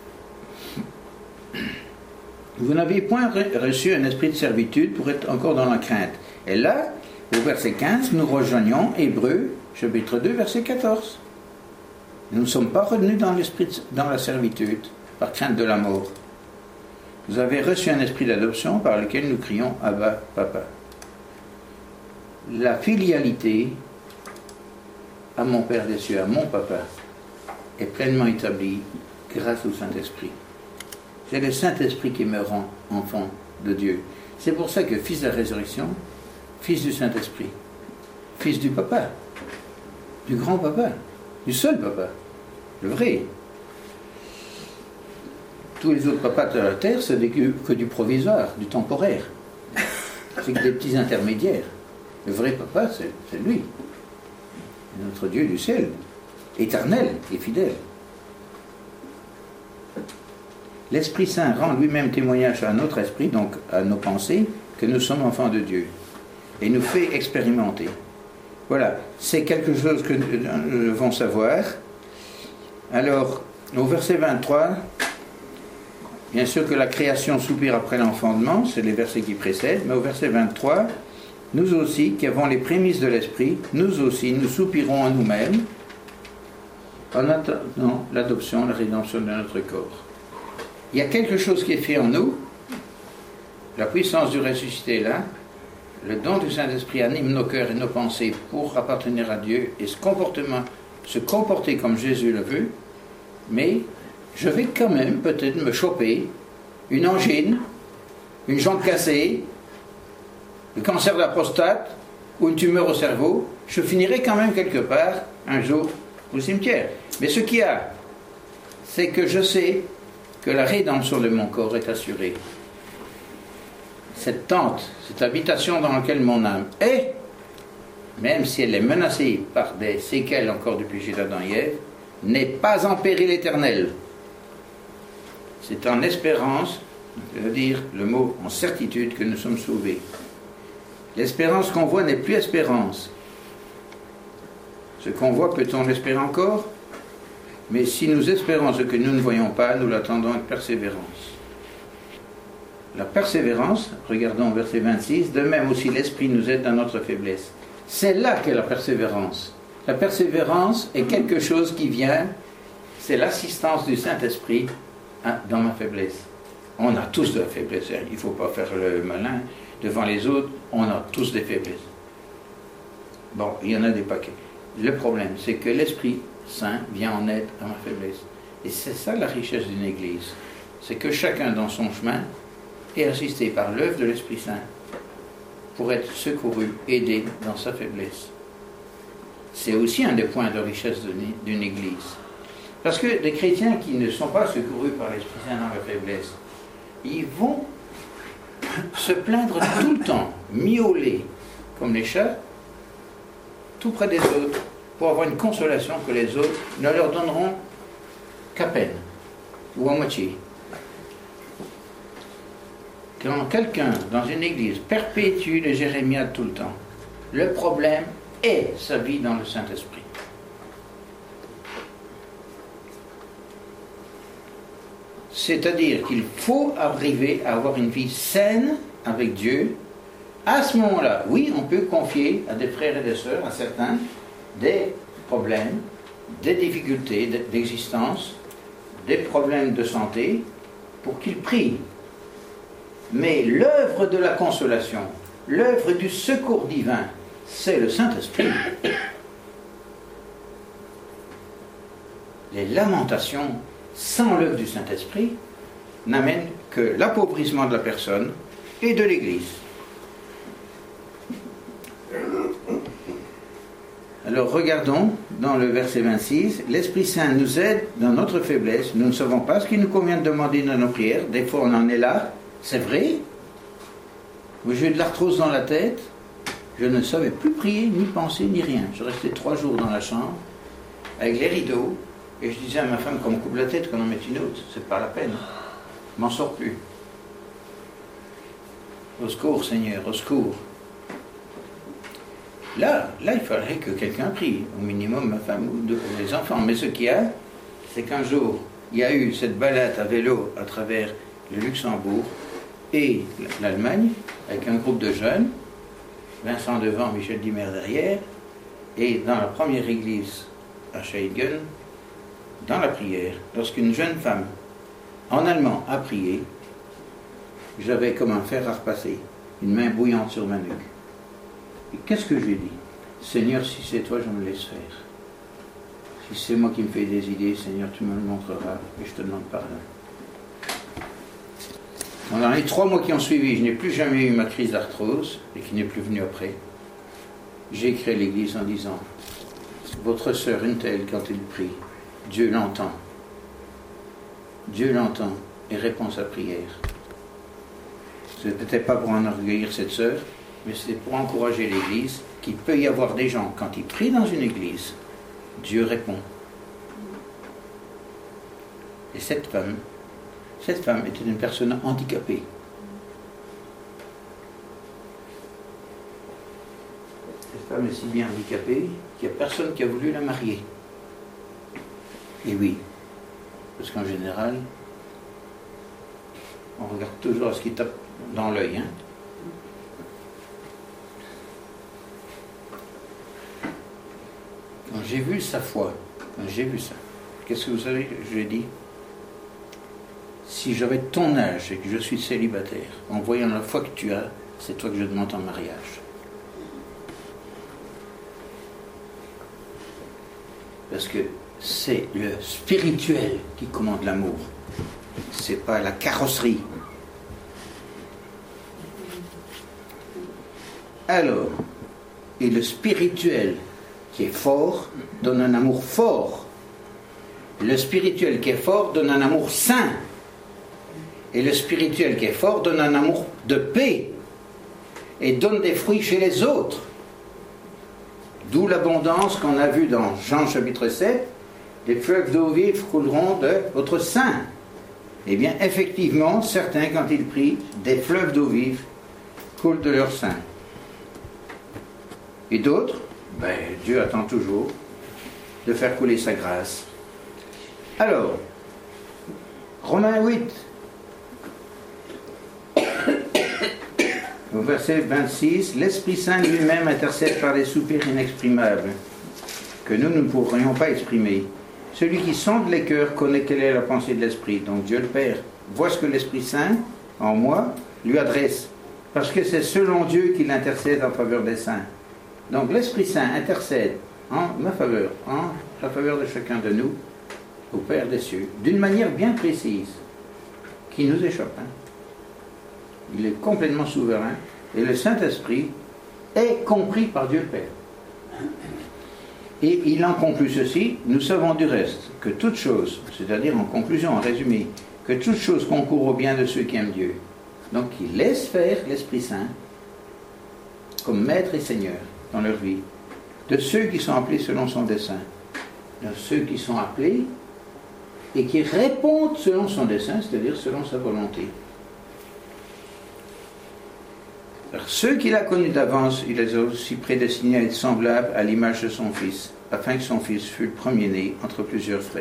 Vous n'avez point reçu un esprit de servitude pour être encore dans la crainte. Et là, au verset 15, nous rejoignons Hébreux, chapitre 2, verset 14. Nous ne sommes pas revenus dans la servitude par crainte de la mort. Vous avez reçu un esprit d'adoption par lequel nous crions « Abba, Papa ». La filialité à mon Père des cieux, à mon Papa, est pleinement établie grâce au Saint-Esprit. C'est le Saint-Esprit qui me rend enfant de Dieu. C'est pour ça que fils de la résurrection, fils du Saint-Esprit, fils du Papa, du grand Papa, du seul Papa, le vrai. Tous les autres papas de la terre, ce n'est que du provisoire, du temporaire. C'est que des petits intermédiaires. Le vrai Papa, c'est lui. Notre Dieu du ciel, éternel et fidèle. L'Esprit Saint rend lui-même témoignage à notre esprit, donc à nos pensées, que nous sommes enfants de Dieu. Et nous fait expérimenter. Voilà, c'est quelque chose que nous devons savoir. Alors, au verset 23, bien sûr que la création soupire après l'enfantement, c'est les versets qui précèdent, mais au verset 23, nous aussi, qui avons les prémices de l'Esprit, nous aussi, nous soupirons en nous-mêmes, en attendant l'adoption, la rédemption de notre corps. Il y a quelque chose qui est fait en nous, la puissance du ressuscité est là, le don du Saint-Esprit anime nos cœurs et nos pensées pour appartenir à Dieu et se comporter comme Jésus le veut, mais je vais quand même peut-être me choper une angine, une jambe cassée, le cancer de la prostate ou une tumeur au cerveau, je finirai quand même quelque part un jour au cimetière. Mais ce qu'il y a, c'est que je sais que la rédemption de mon corps est assurée. Cette tente, cette habitation dans laquelle mon âme est, même si elle est menacée par des séquelles encore du péché d'Adam et Ève, n'est pas en péril éternel. C'est en espérance, c'est-à-dire le mot en certitude, que nous sommes sauvés. L'espérance qu'on voit n'est plus espérance. Ce qu'on voit, peut-on l'espérer encore? Mais si nous espérons ce que nous ne voyons pas, nous l'attendons avec persévérance. La persévérance, regardons verset 26, de même aussi l'Esprit nous aide dans notre faiblesse. C'est là qu'est la persévérance. La persévérance est quelque chose qui vient, c'est l'assistance du Saint-Esprit dans ma faiblesse. On a tous de la faiblesse, il ne faut pas faire le malin devant les autres, on a tous des faiblesses. Bon, il y en a des paquets. Le problème, c'est que l'Esprit Saint vient en aide à ma faiblesse. Et c'est ça la richesse d'une Église. C'est que chacun dans son chemin est assisté par l'œuvre de l'Esprit Saint pour être secouru, aidé dans sa faiblesse. C'est aussi un des points de richesse d'une Église. Parce que des chrétiens qui ne sont pas secourus par l'Esprit Saint dans leur faiblesse, ils vont se plaindre tout le temps, miauler comme les chats, tout près des autres, pour avoir une consolation que les autres ne leur donneront qu'à peine, ou à moitié. Quand quelqu'un dans une église perpétue les jérémiades tout le temps, le problème est sa vie dans le Saint-Esprit. C'est-à-dire qu'il faut arriver à avoir une vie saine avec Dieu. À ce moment-là, oui, on peut confier à des frères et des sœurs, à certains, des problèmes, des difficultés d'existence, des problèmes de santé, pour qu'ils prient. Mais l'œuvre de la consolation, l'œuvre du secours divin, c'est le Saint-Esprit. Les lamentations sans l'œuvre du Saint-Esprit n'amènent que l'appauvrissement de la personne et de l'Église. Alors regardons dans le verset 26, l'Esprit Saint nous aide dans notre faiblesse, nous ne savons pas ce qu'il nous convient de demander dans nos prières, des fois on en est là, c'est vrai. J'ai eu de l'arthrose dans la tête, je ne savais plus prier, ni penser, ni rien. Je restais 3 jours dans la chambre, avec les rideaux, et je disais à ma femme qu'on me coupe la tête, qu'on en mette une autre, c'est pas la peine, je m'en sors plus. Au secours Seigneur, au secours. Là, il faudrait que quelqu'un prie, au minimum ma femme ou les enfants. Mais ce qu'il y a, c'est qu'un jour, il y a eu cette balade à vélo à travers le Luxembourg et l'Allemagne, avec un groupe de jeunes, Vincent devant, Michel Dimer derrière, et dans la première église à Scheidgen, dans la prière, lorsqu'une jeune femme, en allemand, a prié, j'avais comme un fer à repasser, une main bouillante sur ma nuque. Et qu'est-ce que j'ai dit? Seigneur, si c'est toi, je me laisse faire. Si c'est moi qui me fais des idées, Seigneur, tu me le montreras et je te demande pardon. Dans les 3 mois qui ont suivi, je n'ai plus jamais eu ma crise d'arthrose et qui n'est plus venue après. J'ai écrit à l'église en disant, votre sœur, une telle, quand elle prie, Dieu l'entend. Dieu l'entend et répond à sa prière. Ce n'est peut-être pas pour enorgueillir cette sœur, mais c'est pour encourager l'Église qu'il peut y avoir des gens, quand ils prient dans une Église, Dieu répond. Et cette femme était une personne handicapée. Cette femme est si bien handicapée qu'il n'y a personne qui a voulu la marier. Et oui, parce qu'en général, on regarde toujours ce qui tape dans l'œil, hein. Quand j'ai vu sa foi, qu'est-ce que vous savez, je lui ai dit, si j'avais ton âge et que je suis célibataire, en voyant la foi que tu as, c'est toi que je demande en mariage. Parce que c'est le spirituel qui commande l'amour. C'est pas la carrosserie. Alors, et le spirituel qui est fort donne un amour fort. Le spirituel qui est fort donne un amour saint. Et le spirituel qui est fort donne un amour de paix. Et donne des fruits chez les autres. D'où l'abondance qu'on a vue dans Jean chapitre 7. Les fleuves d'eau vive couleront de votre sein. Eh bien, effectivement, certains, quand ils prient, des fleuves d'eau vive coulent de leur sein. Et d'autres, Dieu attend toujours de faire couler sa grâce. Alors, Romains 8, au verset 26, l'Esprit Saint lui-même intercède par des soupirs inexprimables que nous ne pourrions pas exprimer. Celui qui sonde les cœurs connaît quelle est la pensée de l'Esprit. Donc Dieu le Père voit ce que l'Esprit Saint, en moi, lui adresse. Parce que c'est selon Dieu qu'il intercède en faveur des saints. Donc l'Esprit Saint intercède en ma faveur, en la faveur de chacun de nous, au Père des cieux, d'une manière bien précise, qui nous échappe. Il est complètement souverain, et le Saint-Esprit est compris par Dieu le Père. Et il en conclut ceci: nous savons du reste que toute chose, c'est-à-dire en conclusion, en résumé, que toute chose concourt au bien de ceux qui aiment Dieu. Donc il laisse faire l'Esprit Saint comme maître et seigneur dans leur vie, de ceux qui sont appelés selon son dessein, de ceux qui sont appelés et qui répondent selon son dessein, c'est-à-dire selon sa volonté. Alors, ceux qu'il a connus d'avance, il les a aussi prédestinés à être semblables à l'image de son Fils, afin que son Fils fût le premier-né entre plusieurs frères.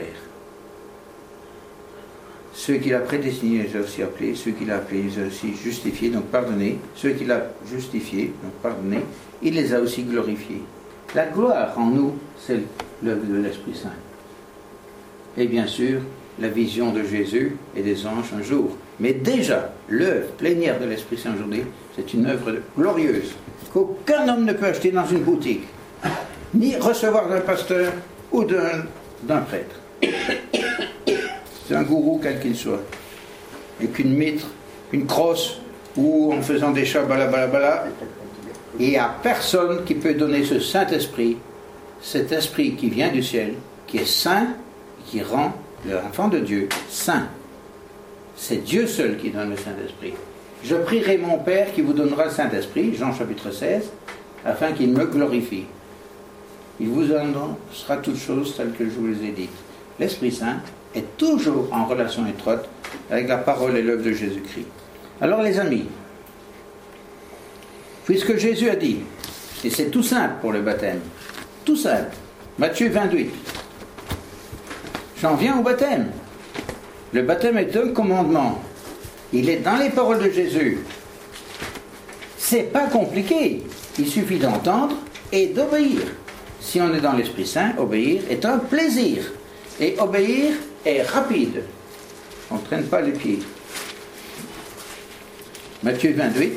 Ceux qu'il a prédestinés, il les a aussi appelés. Ceux qu'il a appelés, il les a aussi justifiés, donc pardonnés. Ceux qu'il a justifiés, donc pardonnés, il les a aussi glorifiés. La gloire en nous, c'est l'œuvre de l'Esprit Saint. Et bien sûr, la vision de Jésus et des anges un jour. Mais déjà, l'œuvre plénière de l'Esprit Saint aujourd'hui, c'est une œuvre glorieuse qu'aucun homme ne peut acheter dans une boutique, ni recevoir d'un pasteur ou d'un prêtre. C'est un gourou quel qu'il soit, avec une mitre, une crosse, ou en faisant des chats bala. Et il n'y a personne qui peut donner ce Saint-Esprit, cet esprit qui vient du ciel, qui est saint, qui rend l'enfant de Dieu saint. C'est Dieu seul qui donne le Saint-Esprit. Je prierai mon Père qui vous donnera le Saint-Esprit, Jean chapitre 16, afin qu'il me glorifie. Il vous annoncera toutes choses telles que je vous les ai dites. L'Esprit Saint est toujours en relation étroite avec la parole et l'œuvre de Jésus-Christ. Alors les amis, puisque Jésus a dit, et c'est tout simple pour le baptême, tout simple, Matthieu 28, j'en viens au baptême. Le baptême est un commandement. Il est dans les paroles de Jésus. C'est pas compliqué. Il suffit d'entendre et d'obéir. Si on est dans l'Esprit Saint, obéir est un plaisir. Et obéir est rapide. On ne traîne pas les pieds. Matthieu 28,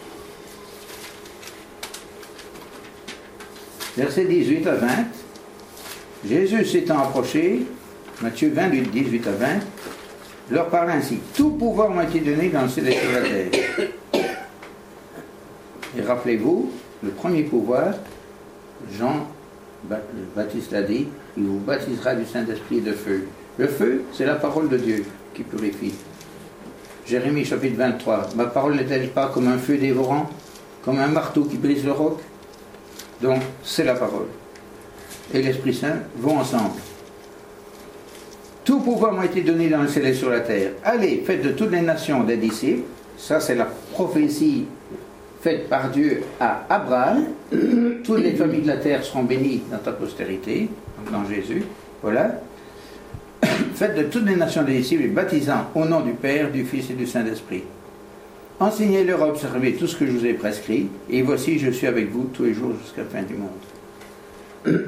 versets 18 à 20. Jésus s'étant approché, Matthieu 28, 18 à 20, leur parle ainsi: tout pouvoir m'a été donné dans le ciel et sur la terre. Et rappelez-vous, le premier pouvoir, Jean le Baptiste l'a dit, il vous baptisera du Saint-Esprit et de feu. Le feu, c'est la parole de Dieu qui purifie. Jérémie chapitre 23, ma parole n'est-elle pas comme un feu dévorant, comme un marteau qui brise le roc? Donc, c'est la parole. Et l'Esprit Saint vont ensemble. Tout pouvoir m'a été donné dans le ciel et sur la terre. Allez, faites de toutes les nations des disciples. Ça, c'est la prophétie faite par Dieu à Abraham. Toutes les familles de la terre seront bénies dans ta postérité, dans Jésus. Voilà. Faites de toutes les nations des disciples et baptisant au nom du Père, du Fils et du Saint-Esprit. Enseignez-leur à observer tout ce que je vous ai prescrit. Et voici, je suis avec vous tous les jours jusqu'à la fin du monde.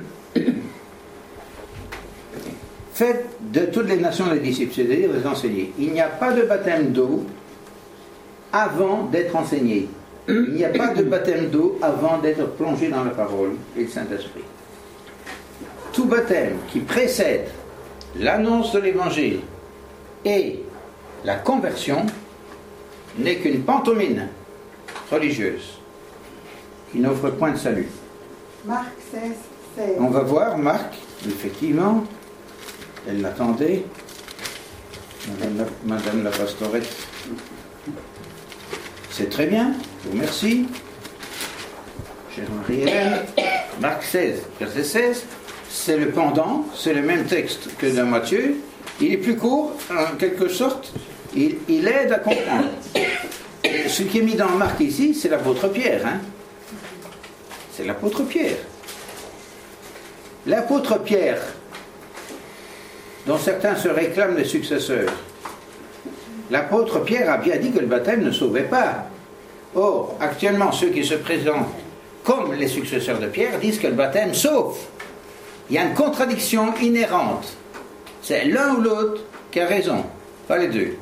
Faites de toutes les nations des disciples, c'est-à-dire les enseigner. Il n'y a pas de baptême d'eau avant d'être enseigné. Il n'y a pas de baptême d'eau avant d'être plongé dans la parole et le Saint-Esprit. Tout baptême qui précède l'annonce de l'Évangile et la conversion n'est qu'une pantomime religieuse qui n'offre point de salut. Marc 16, 16. On va voir Marc, effectivement. Elle l'attendait, Madame la pastorette. C'est très bien, je vous remercie. Chère Marie-Hélène, Marc 16, verset 16, c'est le pendant, c'est le même texte que dans Matthieu. Il est plus court, en quelque sorte, il aide à comprendre. Et ce qui est mis dans Marc ici, c'est l'apôtre Pierre. Hein? C'est l'apôtre Pierre. L'apôtre Pierre dont certains se réclament les successeurs. L'apôtre Pierre a bien dit que le baptême ne sauvait pas. Or, actuellement, ceux qui se présentent comme les successeurs de Pierre disent que le baptême sauve. Il y a une contradiction inhérente. C'est l'un ou l'autre qui a raison, pas les deux.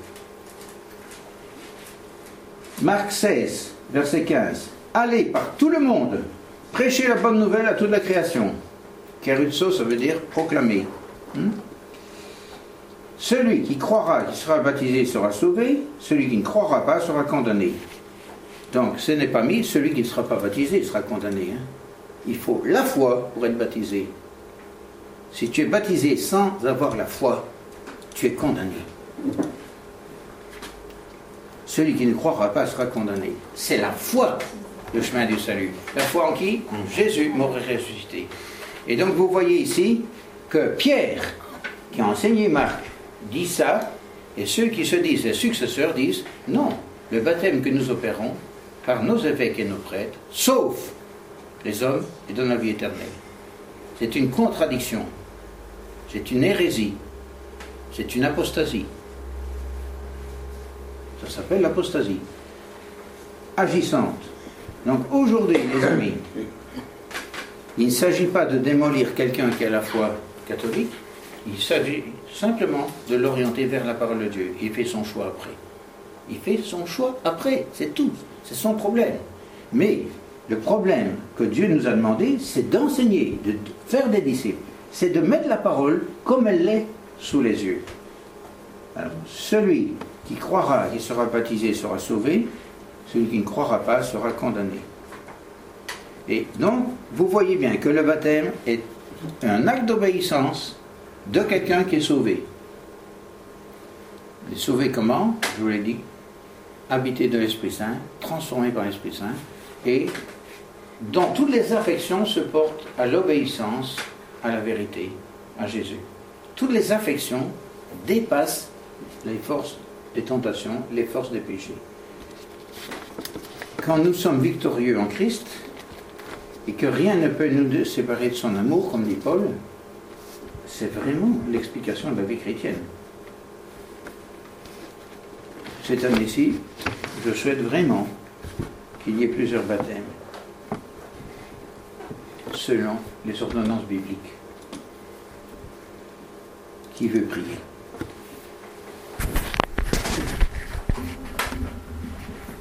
Marc 16, verset 15. Allez par tout le monde, prêchez la bonne nouvelle à toute la création. Kerusso, ça veut dire proclamer. Celui qui croira, qui sera baptisé sera sauvé, celui qui ne croira pas sera condamné. Donc, ce n'est pas mis, celui qui ne sera pas baptisé sera condamné. Il faut la foi pour être baptisé. Si tu es baptisé sans avoir la foi, tu es condamné. Celui qui ne croira pas sera condamné. C'est la foi, le chemin du salut. La foi en qui? En Jésus, mort et ressuscité. Et donc vous voyez ici que Pierre, qui a enseigné Marc, dit ça, et ceux qui se disent les successeurs disent non, le baptême que nous opérons par nos évêques et nos prêtres sauve les hommes et donne la vie éternelle. C'est une contradiction, c'est une hérésie, c'est une apostasie. Ça s'appelle l'apostasie agissante. Donc aujourd'hui, les amis, il ne s'agit pas de démolir quelqu'un qui a la foi catholique, il s'agit simplement de l'orienter vers la parole de Dieu. Il fait son choix après. Il fait son choix après, c'est tout. C'est son problème. Mais le problème que Dieu nous a demandé, c'est d'enseigner, de faire des disciples. C'est de mettre la parole comme elle l'est sous les yeux. Alors, celui qui croira, qui sera baptisé, sera sauvé. Celui qui ne croira pas sera condamné. Et donc, vous voyez bien que le baptême est un acte d'obéissance de quelqu'un qui est sauvé. Il est sauvé comment? Je vous l'ai dit. Habité de l'Esprit Saint, transformé par l'Esprit Saint, et dont toutes les affections se portent à l'obéissance, à la vérité, à Jésus. Toutes les affections dépassent les forces des tentations, les forces des péchés. Quand nous sommes victorieux en Christ, et que rien ne peut nous séparer de son amour, comme dit Paul, c'est vraiment l'explication de la vie chrétienne. Cette année-ci, je souhaite vraiment qu'il y ait plusieurs baptêmes, selon les ordonnances bibliques. Qui veut prier?